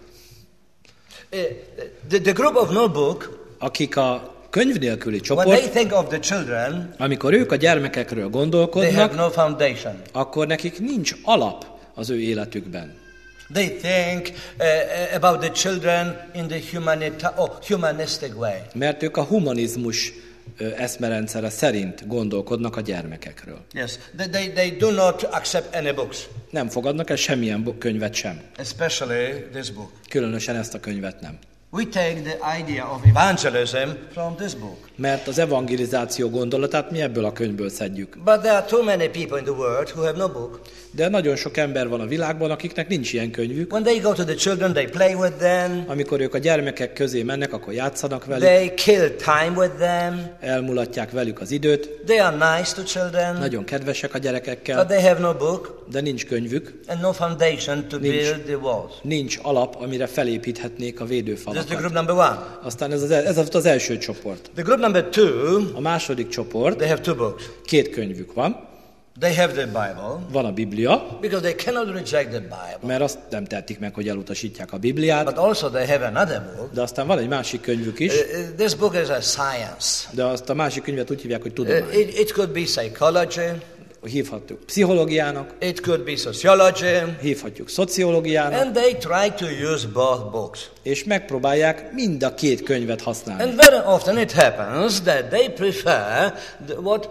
The group of no book, akik a könyv nélküli when they csoport, think of the children, amikor ők a gyermekekről they have gondolkodnak, no foundation. akkor nekik nincs alap az ő életükben. They think about the children in the humanistic way. Mert ők a humanizmus eszmerendszere szerint gondolkodnak a gyermekekről. Yes, they do not accept any books. Nem fogadnak el semmilyen könyvet sem. Especially this book. Különösen ezt a könyvet nem. We take the idea of evangelism from this book. Mert az evangelizáció gondolatát mi ebből a könyvből szedjük. But there are too many people in the world who have no book. De nagyon sok ember van a világban, akiknek nincs ilyen könyvük. When they go to the children, they play with them. Amikor ők a gyermekek közé mennek, akkor játszanak velük. They kill time with them. Elmulatják velük az időt. They are nice to children. Nagyon kedvesek a gyerekekkel. But they have no book. De nincs könyvük. And no foundation to build the walls. Nincs alap, amire felépíthetnék a védőfalakat. This is the group number 1. Aztán ez az első csoport. The group number 2. A második csoport. They have 2 books. 2 könyvük van. They have the Bible. Van a Biblia. Because they cannot reject the Bible. Mert azt nem tehetik meg, hogy elutasítják a Bibliát. But also they have another book. De aztán van egy másik könyvük is. This book is a science. De azt a másik könyvet úgy hívják, hogy tudomány. It could be psychology. Hívhatjuk pszichológiának. It could be sociology. Hívhatjuk szociológiának. And they try to use both books. És megpróbálják mind a 2 könyvet használni. And very often it happens that they prefer what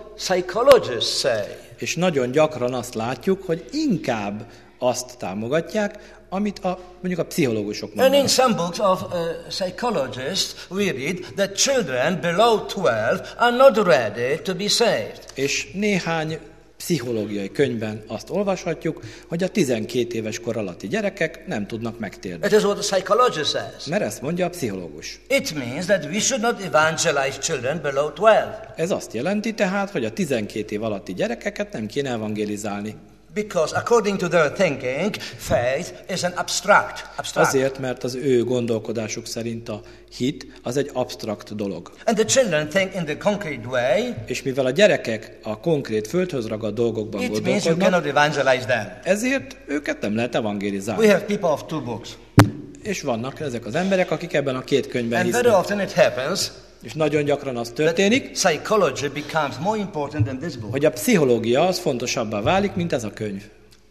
psychologists say. És nagyon gyakran azt látjuk, hogy inkább azt támogatják, amit mondjuk a pszichológusok And in mondanak. some books of psychologists, we read that children below 12 are not ready to be saved. És néhány pszichológiai könyvben azt olvashatjuk, hogy a 12 éves kor alatti gyerekek nem tudnak megtérni. It is what the psychologist says. Mert ezt mondja a pszichológus. It means that we should not evangelize children below 12. Ez azt jelenti tehát, hogy a 12 év alatti gyerekeket nem kéne evangélizálni. Because according to their thinking, faith is an abstract. Azért, mert az ő gondolkodásuk szerint a hit az egy absztrakt dolog. And the children think in the concrete way. És mivel a gyerekek a konkrét földhöz ragadt dolgokban It means you gondolkodnak, cannot evangelize them. ezért őket nem lehet evangélizálni. We have people of two books. És vannak ezek az emberek, akik ebben a két könyvben And very hisznek. often it happens És nagyon gyakran az that történik, psychology becomes more important than this book. hogy a pszichológia az fontosabbá válik, mint ez a könyv.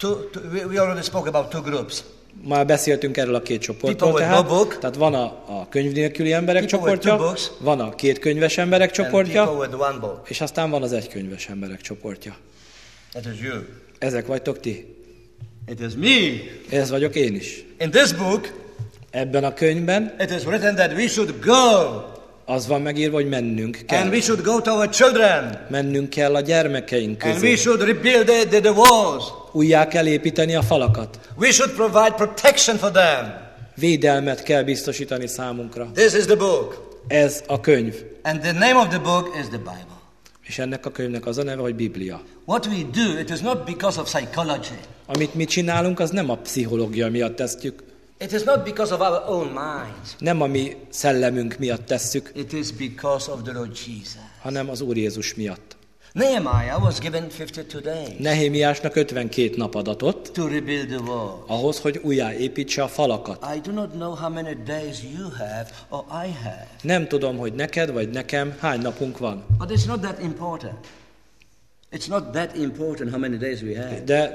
We already spoke about two groups. Már beszéltünk erről a két csoportról, People with no book. tehát van a könyv nélküli emberek People with two csoportja, books. van a két könyves emberek And csoportja, people with one book. és aztán van az egykönyves emberek csoportja. It is you. Ezek vagytok ti. It is me. Ez vagyok én is. In this book, Ebben a könyvben it is written that we should go. az van megírva, hogy mennünk kell. And we should go to our children. Mennünk kell a gyermekeink And we közé. should rebuild the walls. Újjá kell építeni a falakat. We should provide protection for them. Védelmet kell biztosítani számunkra. This is the book. Ez a könyv. And the name of the book is the Bible. És ennek a könyvnek az a neve, hogy Biblia. What we do, it is not because of psychology. Amit mi csinálunk, az nem a pszichológia miatt tesszük, It is not because of our own minds. nem a mi szellemünk miatt tesszük, It is because of the Lord Jesus. hanem az Úr Jézus miatt. Nehemiah was given 52 days Nehémiásnak 52 nap adatott to rebuild the wall. ahhoz, hogy újjáépítse a falakat. I do not know how many days you have or I have. Nem tudom, hogy neked vagy nekem hány napunk van. But it's not that important. It's not that important how many days we have. De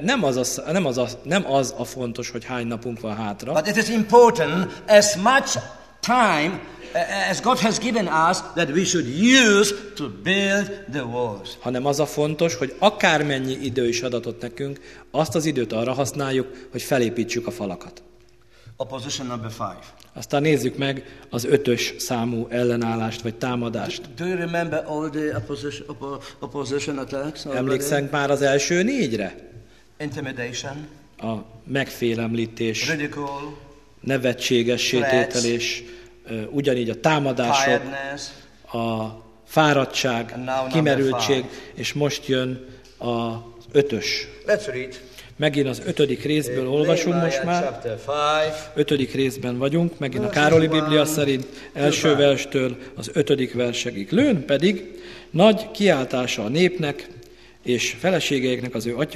nem az a fontos, hogy hány napunk van hátra, But it is important as much time as God has given us that we should use to build the walls. hanem az a fontos, hogy akármennyi idő is adatott nekünk, azt az időt arra használjuk, hogy felépítsük a falakat. Opposition number 5. Aztán nézzük meg az 5-ös számú ellenállást vagy támadást. Do you remember all the opposition attacks? Emlékszünk már az első 4-re? Intimidation, A megfélemlítés, ridicule, nevetségessé tételés, ugyanígy a támadások, tiredness, a fáradtság, And now kimerültség, number 5. és most jön az 5-ös. Let's read. Megint az 5. részből olvasunk most Nehemiah már. chapter 5. 5. részben vagyunk, megint a Károli Biblia szerint, első verstől az 5. versegig. Lőn pedig nagy kiáltása a népnek és feleségeiknek az ő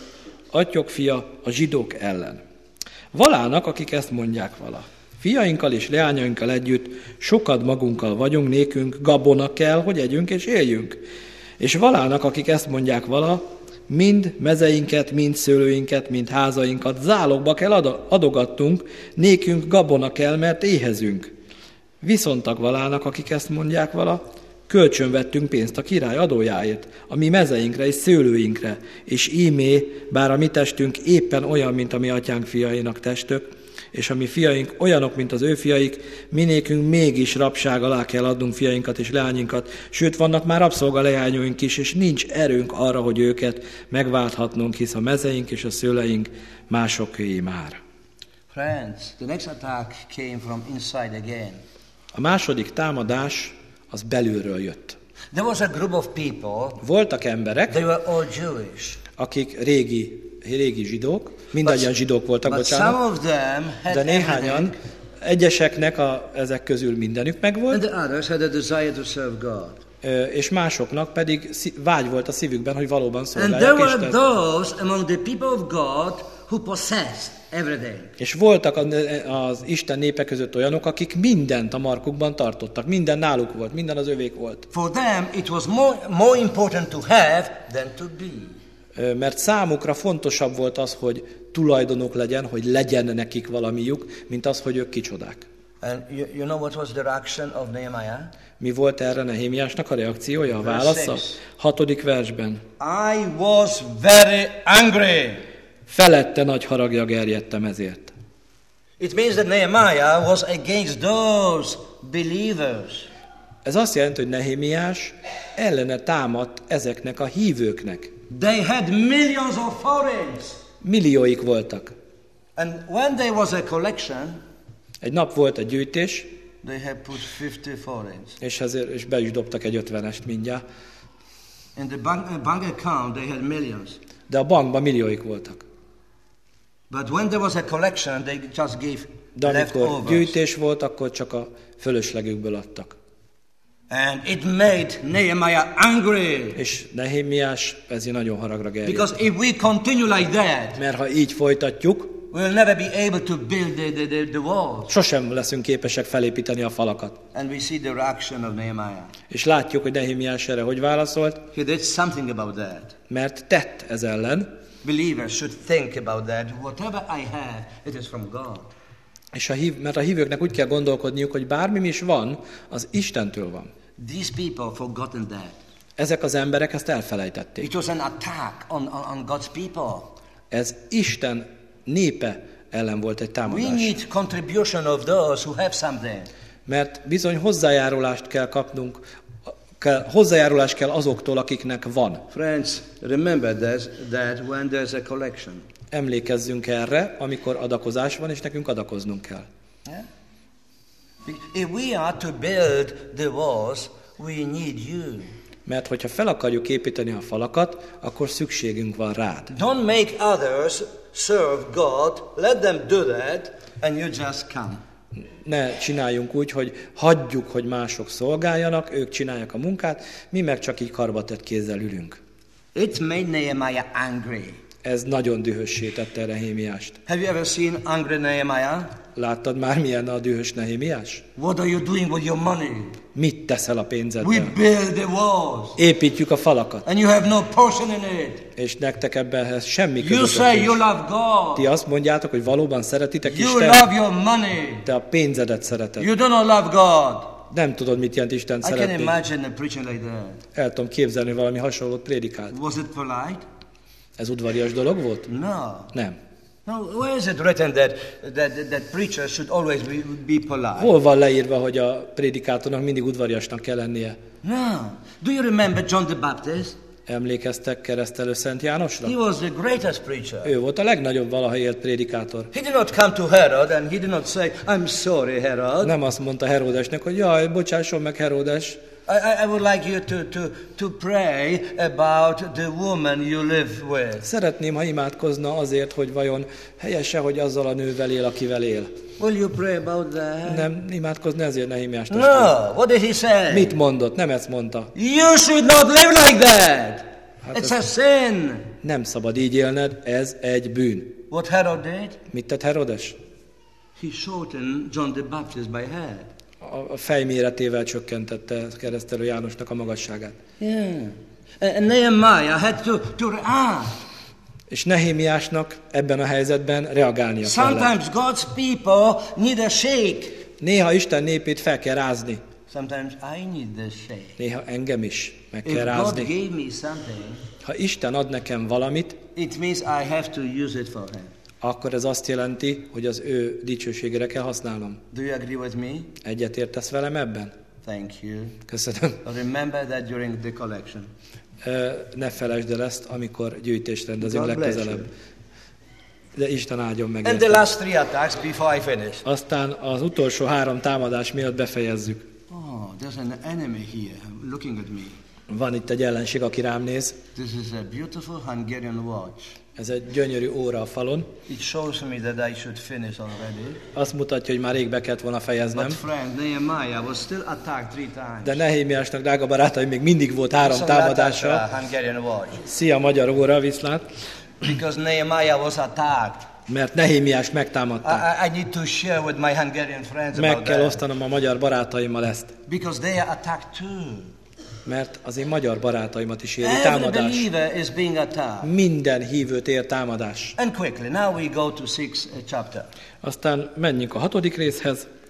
atyok fia a zsidók ellen. Valának, akik ezt mondják vala. Fiainkkal és leányainkkal együtt sokat magunkkal vagyunk, nékünk gabona kell, hogy együnk és éljünk. És valának, akik ezt mondják vala, mind mezeinket, mind szőlőinket, mind házainkat zálogba kell adogattunk, nékünk gabona kell, mert éhezünk. Viszontak valának, akik ezt mondják vala, kölcsön vettünk pénzt a király adójáért, a mi mezeinkre és szőlőinkre, és ímé, bár a mi testünk éppen olyan, mint a mi atyánk fiainak testök, és a mi fiaink olyanok, mint az ő fiaik, minékünk mégis rabság alá kell adnunk fiainkat és leányinkat, sőt, vannak már rabszolga leányunk is, és nincs erőnk arra, hogy őket megválthatnunk, hisz a mezeink és a szőleink másoké már. Friends, the next attack came from inside again. A második támadás az belülről jött. There was a group of people, Voltak emberek, they were all Jewish. akik régi zsidók, mindannyian zsidók voltak, But some bocsánat, of them had de néhányan, everything, egyeseknek ezek közül mindenük and megvolt, the others had a desire to serve God. és másoknak pedig vágy volt a szívükben, hogy valóban And there szolgálják were Istent. those among the people of God who possessed everything. És voltak az Isten népe között olyanok, akik mindent a markukban tartottak, minden náluk volt, minden az övék volt. For them, it was more important to have than to be. Mert számukra fontosabb volt az, hogy tulajdonuk legyen, hogy legyen nekik valamiük, mint az, hogy ők kicsodák. And you know what was the reaction of Nehemiah? Mi volt erre Nehémiásnak a reakciója, a válasza? 6. versben. I was very angry. Felette nagy haragja gerjedtem ezért. It means that Nehemiah was against those believers. Ez azt jelenti, hogy Nehémiás ellene támadt ezeknek a hívőknek. They had millions of forints. Millióik voltak. And when there was a collection, Egy nap volt egy gyűjtés, they had put 50 forints. és be is dobtak egy 50-est mindjárt. In the bank account, they had millions. De a bankban millióik voltak. But when there was a collection, they just gave De amikor leftovers. gyűjtés volt, akkor csak a fölöslegükből adtak. And it made Nehemiah angry. És Nehémiás ezért nagyon haragra gerjedt. Because if we continue like that, Mert ha így folytatjuk, we'll never be able to build the walls. sosem leszünk képesek felépíteni a falakat. And we see the reaction of Nehemiah. És látjuk, hogy Nehémiás erre hogy válaszolt, He did something about that. mert tett ez ellen, Believers should think about that. Whatever I have, it is from God. és mert a hívőknek úgy kell gondolkodniuk, hogy bármi is van, az Istentől van. These people forgotten that. Ezek az emberek ezt elfelejtették. It was an attack on God's people. Ez Isten népe ellen volt egy We támadás. need contribution of those who have something. Mert bizony hozzájárulást kell kapnunk, hozzájárulás kell azoktól, akiknek van. Friends, remember that when there's a collection. Emlékezzünk erre, amikor adakozás van, és nekünk adakoznunk kell. Yeah? If we are to build the walls, we need you. Mert hogyha fel akarjuk építeni a falakat, akkor szükségünk van rád. Don't make others serve God. Let them do that, and you just come. Ne csináljunk úgy, hogy hagyjuk, hogy mások szolgáljanak, ők csinálják a munkát, mi meg csak így karbatett kézzel ülünk. It made Nehemiah angry. Ez nagyon dühössé tette Nehémiást. Have you ever seen angry Nehemiah? Láttad már, milyen a dühös Nehémiás? What are you doing with your money? Mit teszel a We pénzeddel? build the walls, Építjük a falakat, and you have no portion in it. és nektek ebben semmi You közetek say you nincs. love God. Ti azt mondjátok, hogy valóban szeretitek You Istent, love your money. te a pénzedet szereted. You do not love God. Nem tudod, mit jelent Isten I can szeretni. imagine preaching like that. El tudom képzelni, hogy valami hasonlót prédikált. Was it polite? Ez udvarias dolog volt? No. Nem. No, where is it written that preachers should always be polite? Hol van leírva, hogy a prédikátornak mindig udvariasnak kell lennie? No. Do you remember John the Baptist? Emlékeztek Keresztelő Szent Jánosra? He was the greatest preacher. Ő volt a legnagyobb valaha élt prédikátor. He did not come to Herod and he did not say, I'm sorry, Herod. Nem azt mondta Heródesnek, hogy jaj, bocsásson meg Heródes. I would like you to pray about the woman you live with. Szeretném, ha imádkozna azért, hogy vajon helyese, hogy azzal a nővel él, akivel él. Will you pray about that? Nem imádkozni ezért Nehémiás No. testvér. What did he say? Mit mondott? Nem ezt mondta. You should not live like that. It's a sin. Nem szabad így élned, ez egy bűn. What Herod did? Mit tett Herodes? He shortened John the Baptist by head. A fejméretével csökkentette Keresztelő Jánosnak a magasságát. Yeah. And Nehemiah had to react. És Nehémiásnak ebben a helyzetben reagálnia kellett. Sometimes God's people need a shake. Néha Isten népét fel kell rázni. Sometimes I need the shake. Néha engem is meg If kell God rázni. gave me something, Ha Isten ad nekem valamit, it means I have to use it for Him. akkor ez azt jelenti, hogy az ő dicsőségére kell használnom. Do you agree with me? Egyetértesz velem ebben? Thank you. Köszönöm. Remember that during the collection. Ne felejtsd el ezt, amikor gyűjtést rendezünk God bless legközelebb. De Isten áldjon meg. And the érted. last three attacks before I finish. Aztán az utolsó 3 támadás miatt befejezzük. Oh, there's an enemy here looking at me. Van itt egy ellenség, aki rám néz. This is a beautiful Hungarian watch. Ez egy gyönyörű óra a falon. It shows me that I should finish already. Azt mutatja, hogy már rég be kellett volna fejeznem. But friend, Nehemiah was still attacked 3 times. De Nehémiásnak, drága barátaim, még mindig volt 3 So támadása. that's a Hungarian watch. Szia, magyar óra, viszlát. Because Nehemiah was attacked. Mert Nehémiást megtámadták. I need to share with my Hungarian friends Meg about kell that. osztanom a magyar barátaimmal ezt. Because they are attacked too. Mert az én magyar barátaimat is éri Every támadás. believer is being attacked. Minden hívőt ér támadás. And quickly, now we go to 6th chapter. Aztán menjünk a 6. részhez.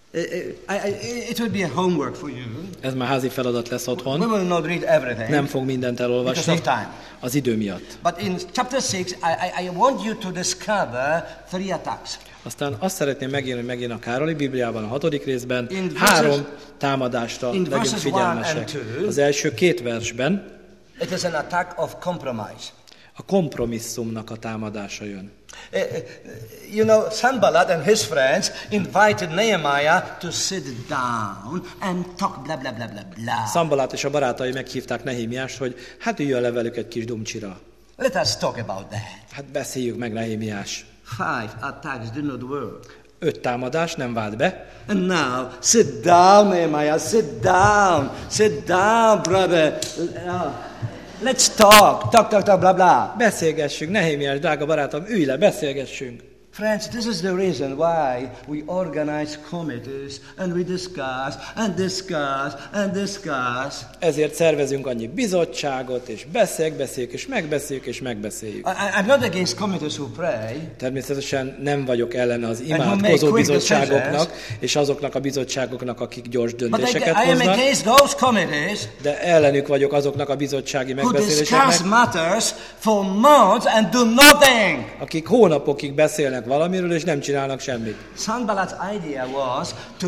It will be a homework for you. Ez már házi feladat lesz We otthon. will not read everything Nem fog mindent elolvasni because of time. az idő miatt. But in chapter 6, I want you to discover 3 attacks. Aztán azt szeretném megírni megint a Károli Bibliában, a 6. részben, In 3 támadásra in legyünk verses 1 figyelmesek. and 2, Az első 2 versben it is an attack of compromise. a kompromisszumnak a támadása jön. You know, Sanballat and his friends invited Nehemiah to sit down and talk blah, blah, blah, blah, blah. Szambalát és a barátai meghívták Nehémiást, hogy hát üljön le velük egy kis dumcsira. Let us talk about that. Hát beszéljük meg, Nehémiás. 5 attacks did not work. 5 támadás nem vált be. And now, sit down, Nehemiah, sit down, brother. Let's talk, blah, blah. Beszélgessünk, Nehémiás, drága barátom, ülj le, beszélgessünk. Friends, this is the reason why we organize committees and we discuss and discuss and discuss. Ezért szervezünk annyi bizottságot, és beszéljük, és megbeszéljük. I'm not against committees who pray. Természetesen nem vagyok ellene az imádkozó bizottságoknak, és azoknak a bizottságoknak, akik gyors But döntéseket I am hoznak, against those committees de ellenük vagyok azoknak a bizottsági who discuss megbeszéléseknek, matters for months and do nothing. akik hónapokig beszélnek valamiről, és nem csinálnak semmit. Sanballat's idea was to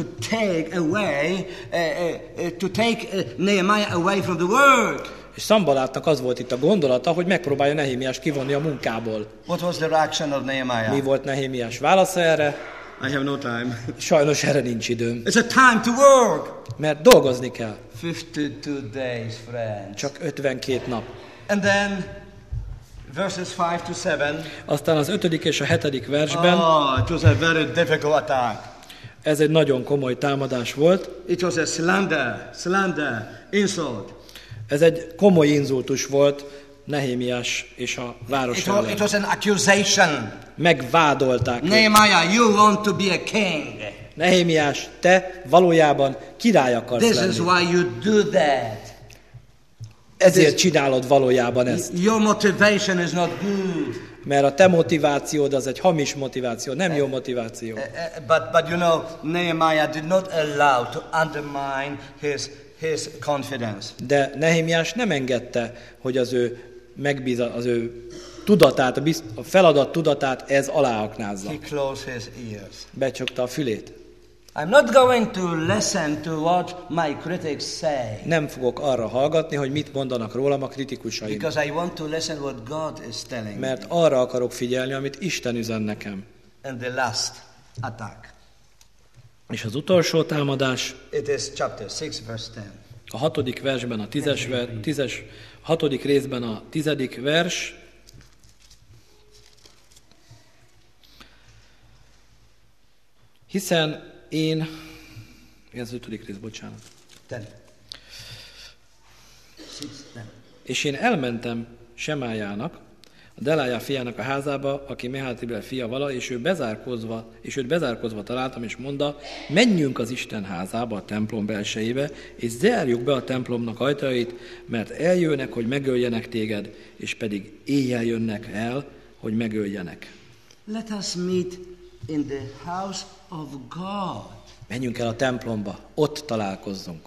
take Nehemiah away from the word. És Szambalátnak az volt itt a gondolata, hogy megpróbálja Nehémiás kivonni a munkából. What was the reaction of Nehemiah? Mi volt Nehémiás válasza erre? I have no time. Sajnos erre nincs időm, It's a time to work. mert dolgozni kell. 52 days, friends. Csak 52 nap. And then verses 5 to 7. Aztán az 5. és a 7. versben, It was a very difficult attack. ez egy nagyon komoly támadás volt. It was a slander, insult. Ez egy komoly inzultus volt Nehémiás és a város ellen. It was an accusation. Megvádolták őt. Nehemiah, you want to be a king. Nehémiás, te valójában király akarsz This is lenni. why you do that. Ezért csinálod valójában ezt. Your motivation is not good. Mert a te motivációd az egy hamis motiváció, nem jó motiváció. But you know, Nehemiah did not allow to undermine his confidence. De Nehémiás nem engedte, hogy az ő tudatát, a feladat tudatát ez aláaknázza. He closed his ears. Becsukta a fülét. I'm not going to listen to what my critics say. Nem fogok arra hallgatni, hogy mit mondanak rólam a kritikusaim. Because I want to listen what God is telling me. Mert arra akarok figyelni, amit Isten üzen nekem. And the last attack. És az utolsó támadás, It is chapter 6, verse 10. a 6. versben, a 6. részben a 10. vers. Hiszen ez az 5. rész, bocsánat. 10. 6, 10. És én elmentem Semájának, a Delája fiának a házába, aki Mehátribel fia vala, és őt bezárkozva találtam, és mondta, menjünk az Isten házába, a templom belsejébe, és zárjuk be a templomnak ajtajait, mert eljönnek, hogy megöljenek téged, és pedig éjjel jönnek el, hogy megöljenek. Let us meet in the house of God. Menjünk el a templomba, ott találkozzunk.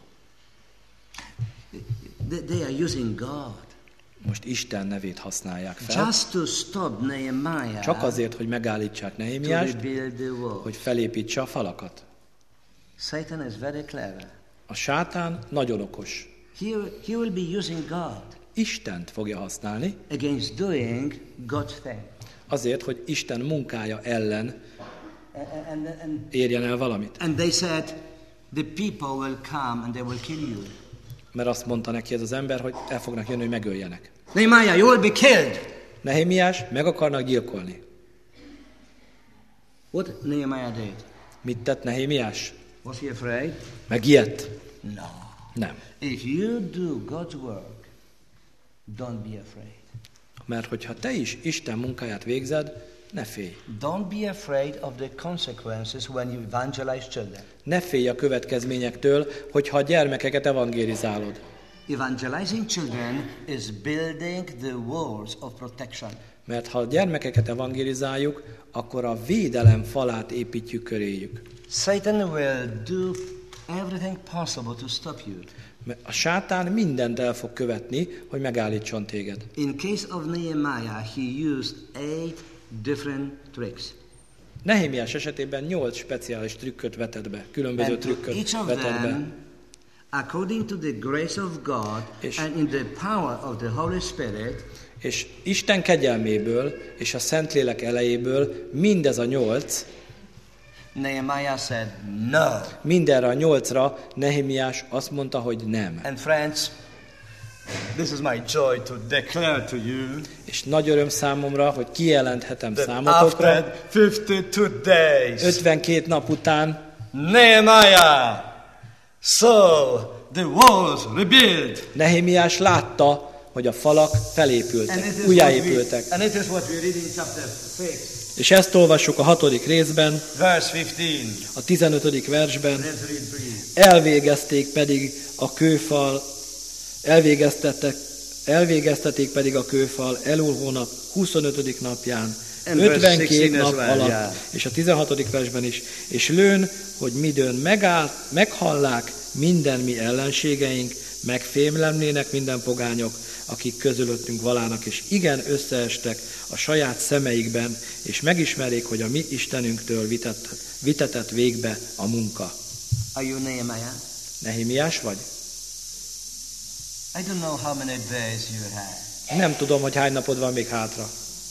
They are using God. Most Isten nevét használják fel. Just to stop Nehemiah. Csak azért, hogy megállítsák Nehémiást, to rebuild the wall. hogy felépítse a falakat. Satan is very clever. A sátán nagyon okos. He will be using God Istent fogja használni, against doing God's thing. azért, hogy Isten munkája ellen And érjen el valamit. they said, the people will come and they will kill you. Mert azt mondta neki ez az ember, hogy el fognak jönni, hogy megöljenek. Nehemiah, you will be killed. Nehémiás, meg akarnak gyilkolni. What Nehemiah did? Mit tett Nehémiás? Was he afraid? Megijedt? No. Nem. If you do God's work, don't be afraid. Mert hogyha te is Isten munkáját végzed, ne félj. Don't be afraid of the consequences when you evangelize children. Ne félj a következményektől, hogyha a gyermekeket evangélizálod. Evangelizing children is building the walls of protection. Mert ha a gyermekeket evangelizáljuk, akkor a védelem falát építjük köréjük. Satan will do everything possible to stop you. Mert a sátán mindent el fog követni, hogy megállítson téged. In case of Nehemiah, he used 8 different tricks. Nehémiás esetében 8 speciális trükköt vetett be, különböző And to trükköt each of vetett be. them, according to the grace of God and in the power of the Holy Spirit, És Isten kegyelméből és a Szentlélek elejéből mindez a 8, Nehemiah said no. mindenre a 8-ra Nehémiás azt mondta, hogy nem. And friends, this is my joy to declare to you És nagy öröm számomra, hogy kijelenthetem that számotokra, after 52 days, 52 nap után Nehemiah saw the walls rebuilt. Nehémiás látta, hogy a falak felépültek, újjáépültek. And it is what we read in chapter 6, És ezt olvassuk a 6. részben, verse 15. a 15. versben. Let's read, please. Elvégezték pedig a kőfal Elul hónap 25. napján, And verse 52 16 nap as well, alatt, yeah. és a 16. versben is, és lőn, hogy midőn meghallák minden mi ellenségeink, megfémlemlének minden pogányok, akik közülöttünk valának, és igen összeestek a saját szemeikben, és megismerik, hogy a mi Istenünktől vitetett végbe a munka. Are you Nehemiah? Nehémiás vagy? I don't know how many days you have. Nem tudom, hogy hány napod van még hátra.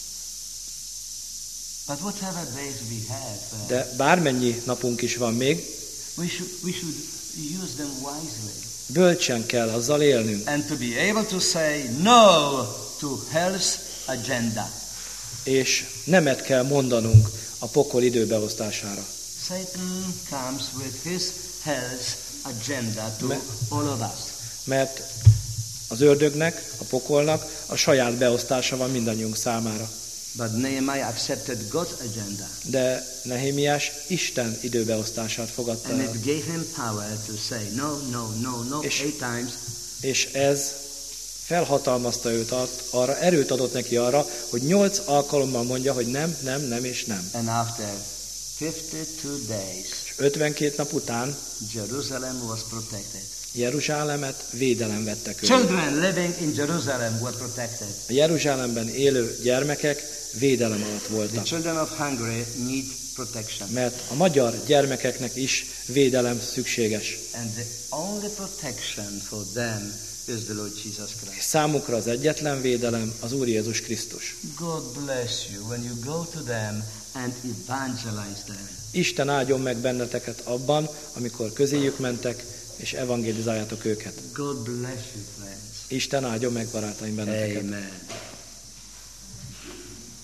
But whatever days we have, De bármennyi napunk is van még, we should use them wisely. bölcsen kell azzal élnünk. And to be able to say no to hell's agenda. És nemet kell mondanunk a pokol időbeosztására. Satan comes with his hell's agenda to all of us. Mert az ördögnek, a pokolnak a saját beosztása van mindannyiunk számára. But Nehemiah accepted God's agenda. De Nehémiás Isten időbeosztását fogadta And el. it gave him power to say no, no, no, no, 8 times. És ez felhatalmazta őt arra, erőt adott neki arra, hogy 8 alkalommal mondja, hogy nem, nem, nem és nem. And after 52 days, És 52 nap után Jerusalem was protected. Jeruzsálemet védelem vette körül. Children living in Jerusalem were protected. A Jeruzsálemben élő gyermekek védelem alatt The voltak. children of Hungary need protection. Mert a magyar gyermekeknek is védelem szükséges. And the only protection for them is the Lord Jesus És Christ. számukra az egyetlen védelem az Úr Jézus Krisztus. God bless you when you go to them and evangelize them. Isten áldjon meg benneteket abban, amikor közéjük mentek, és evangelizáljátok őket. God bless you, friends. Isten áldjon meg, barátaim, benneteket. Amen.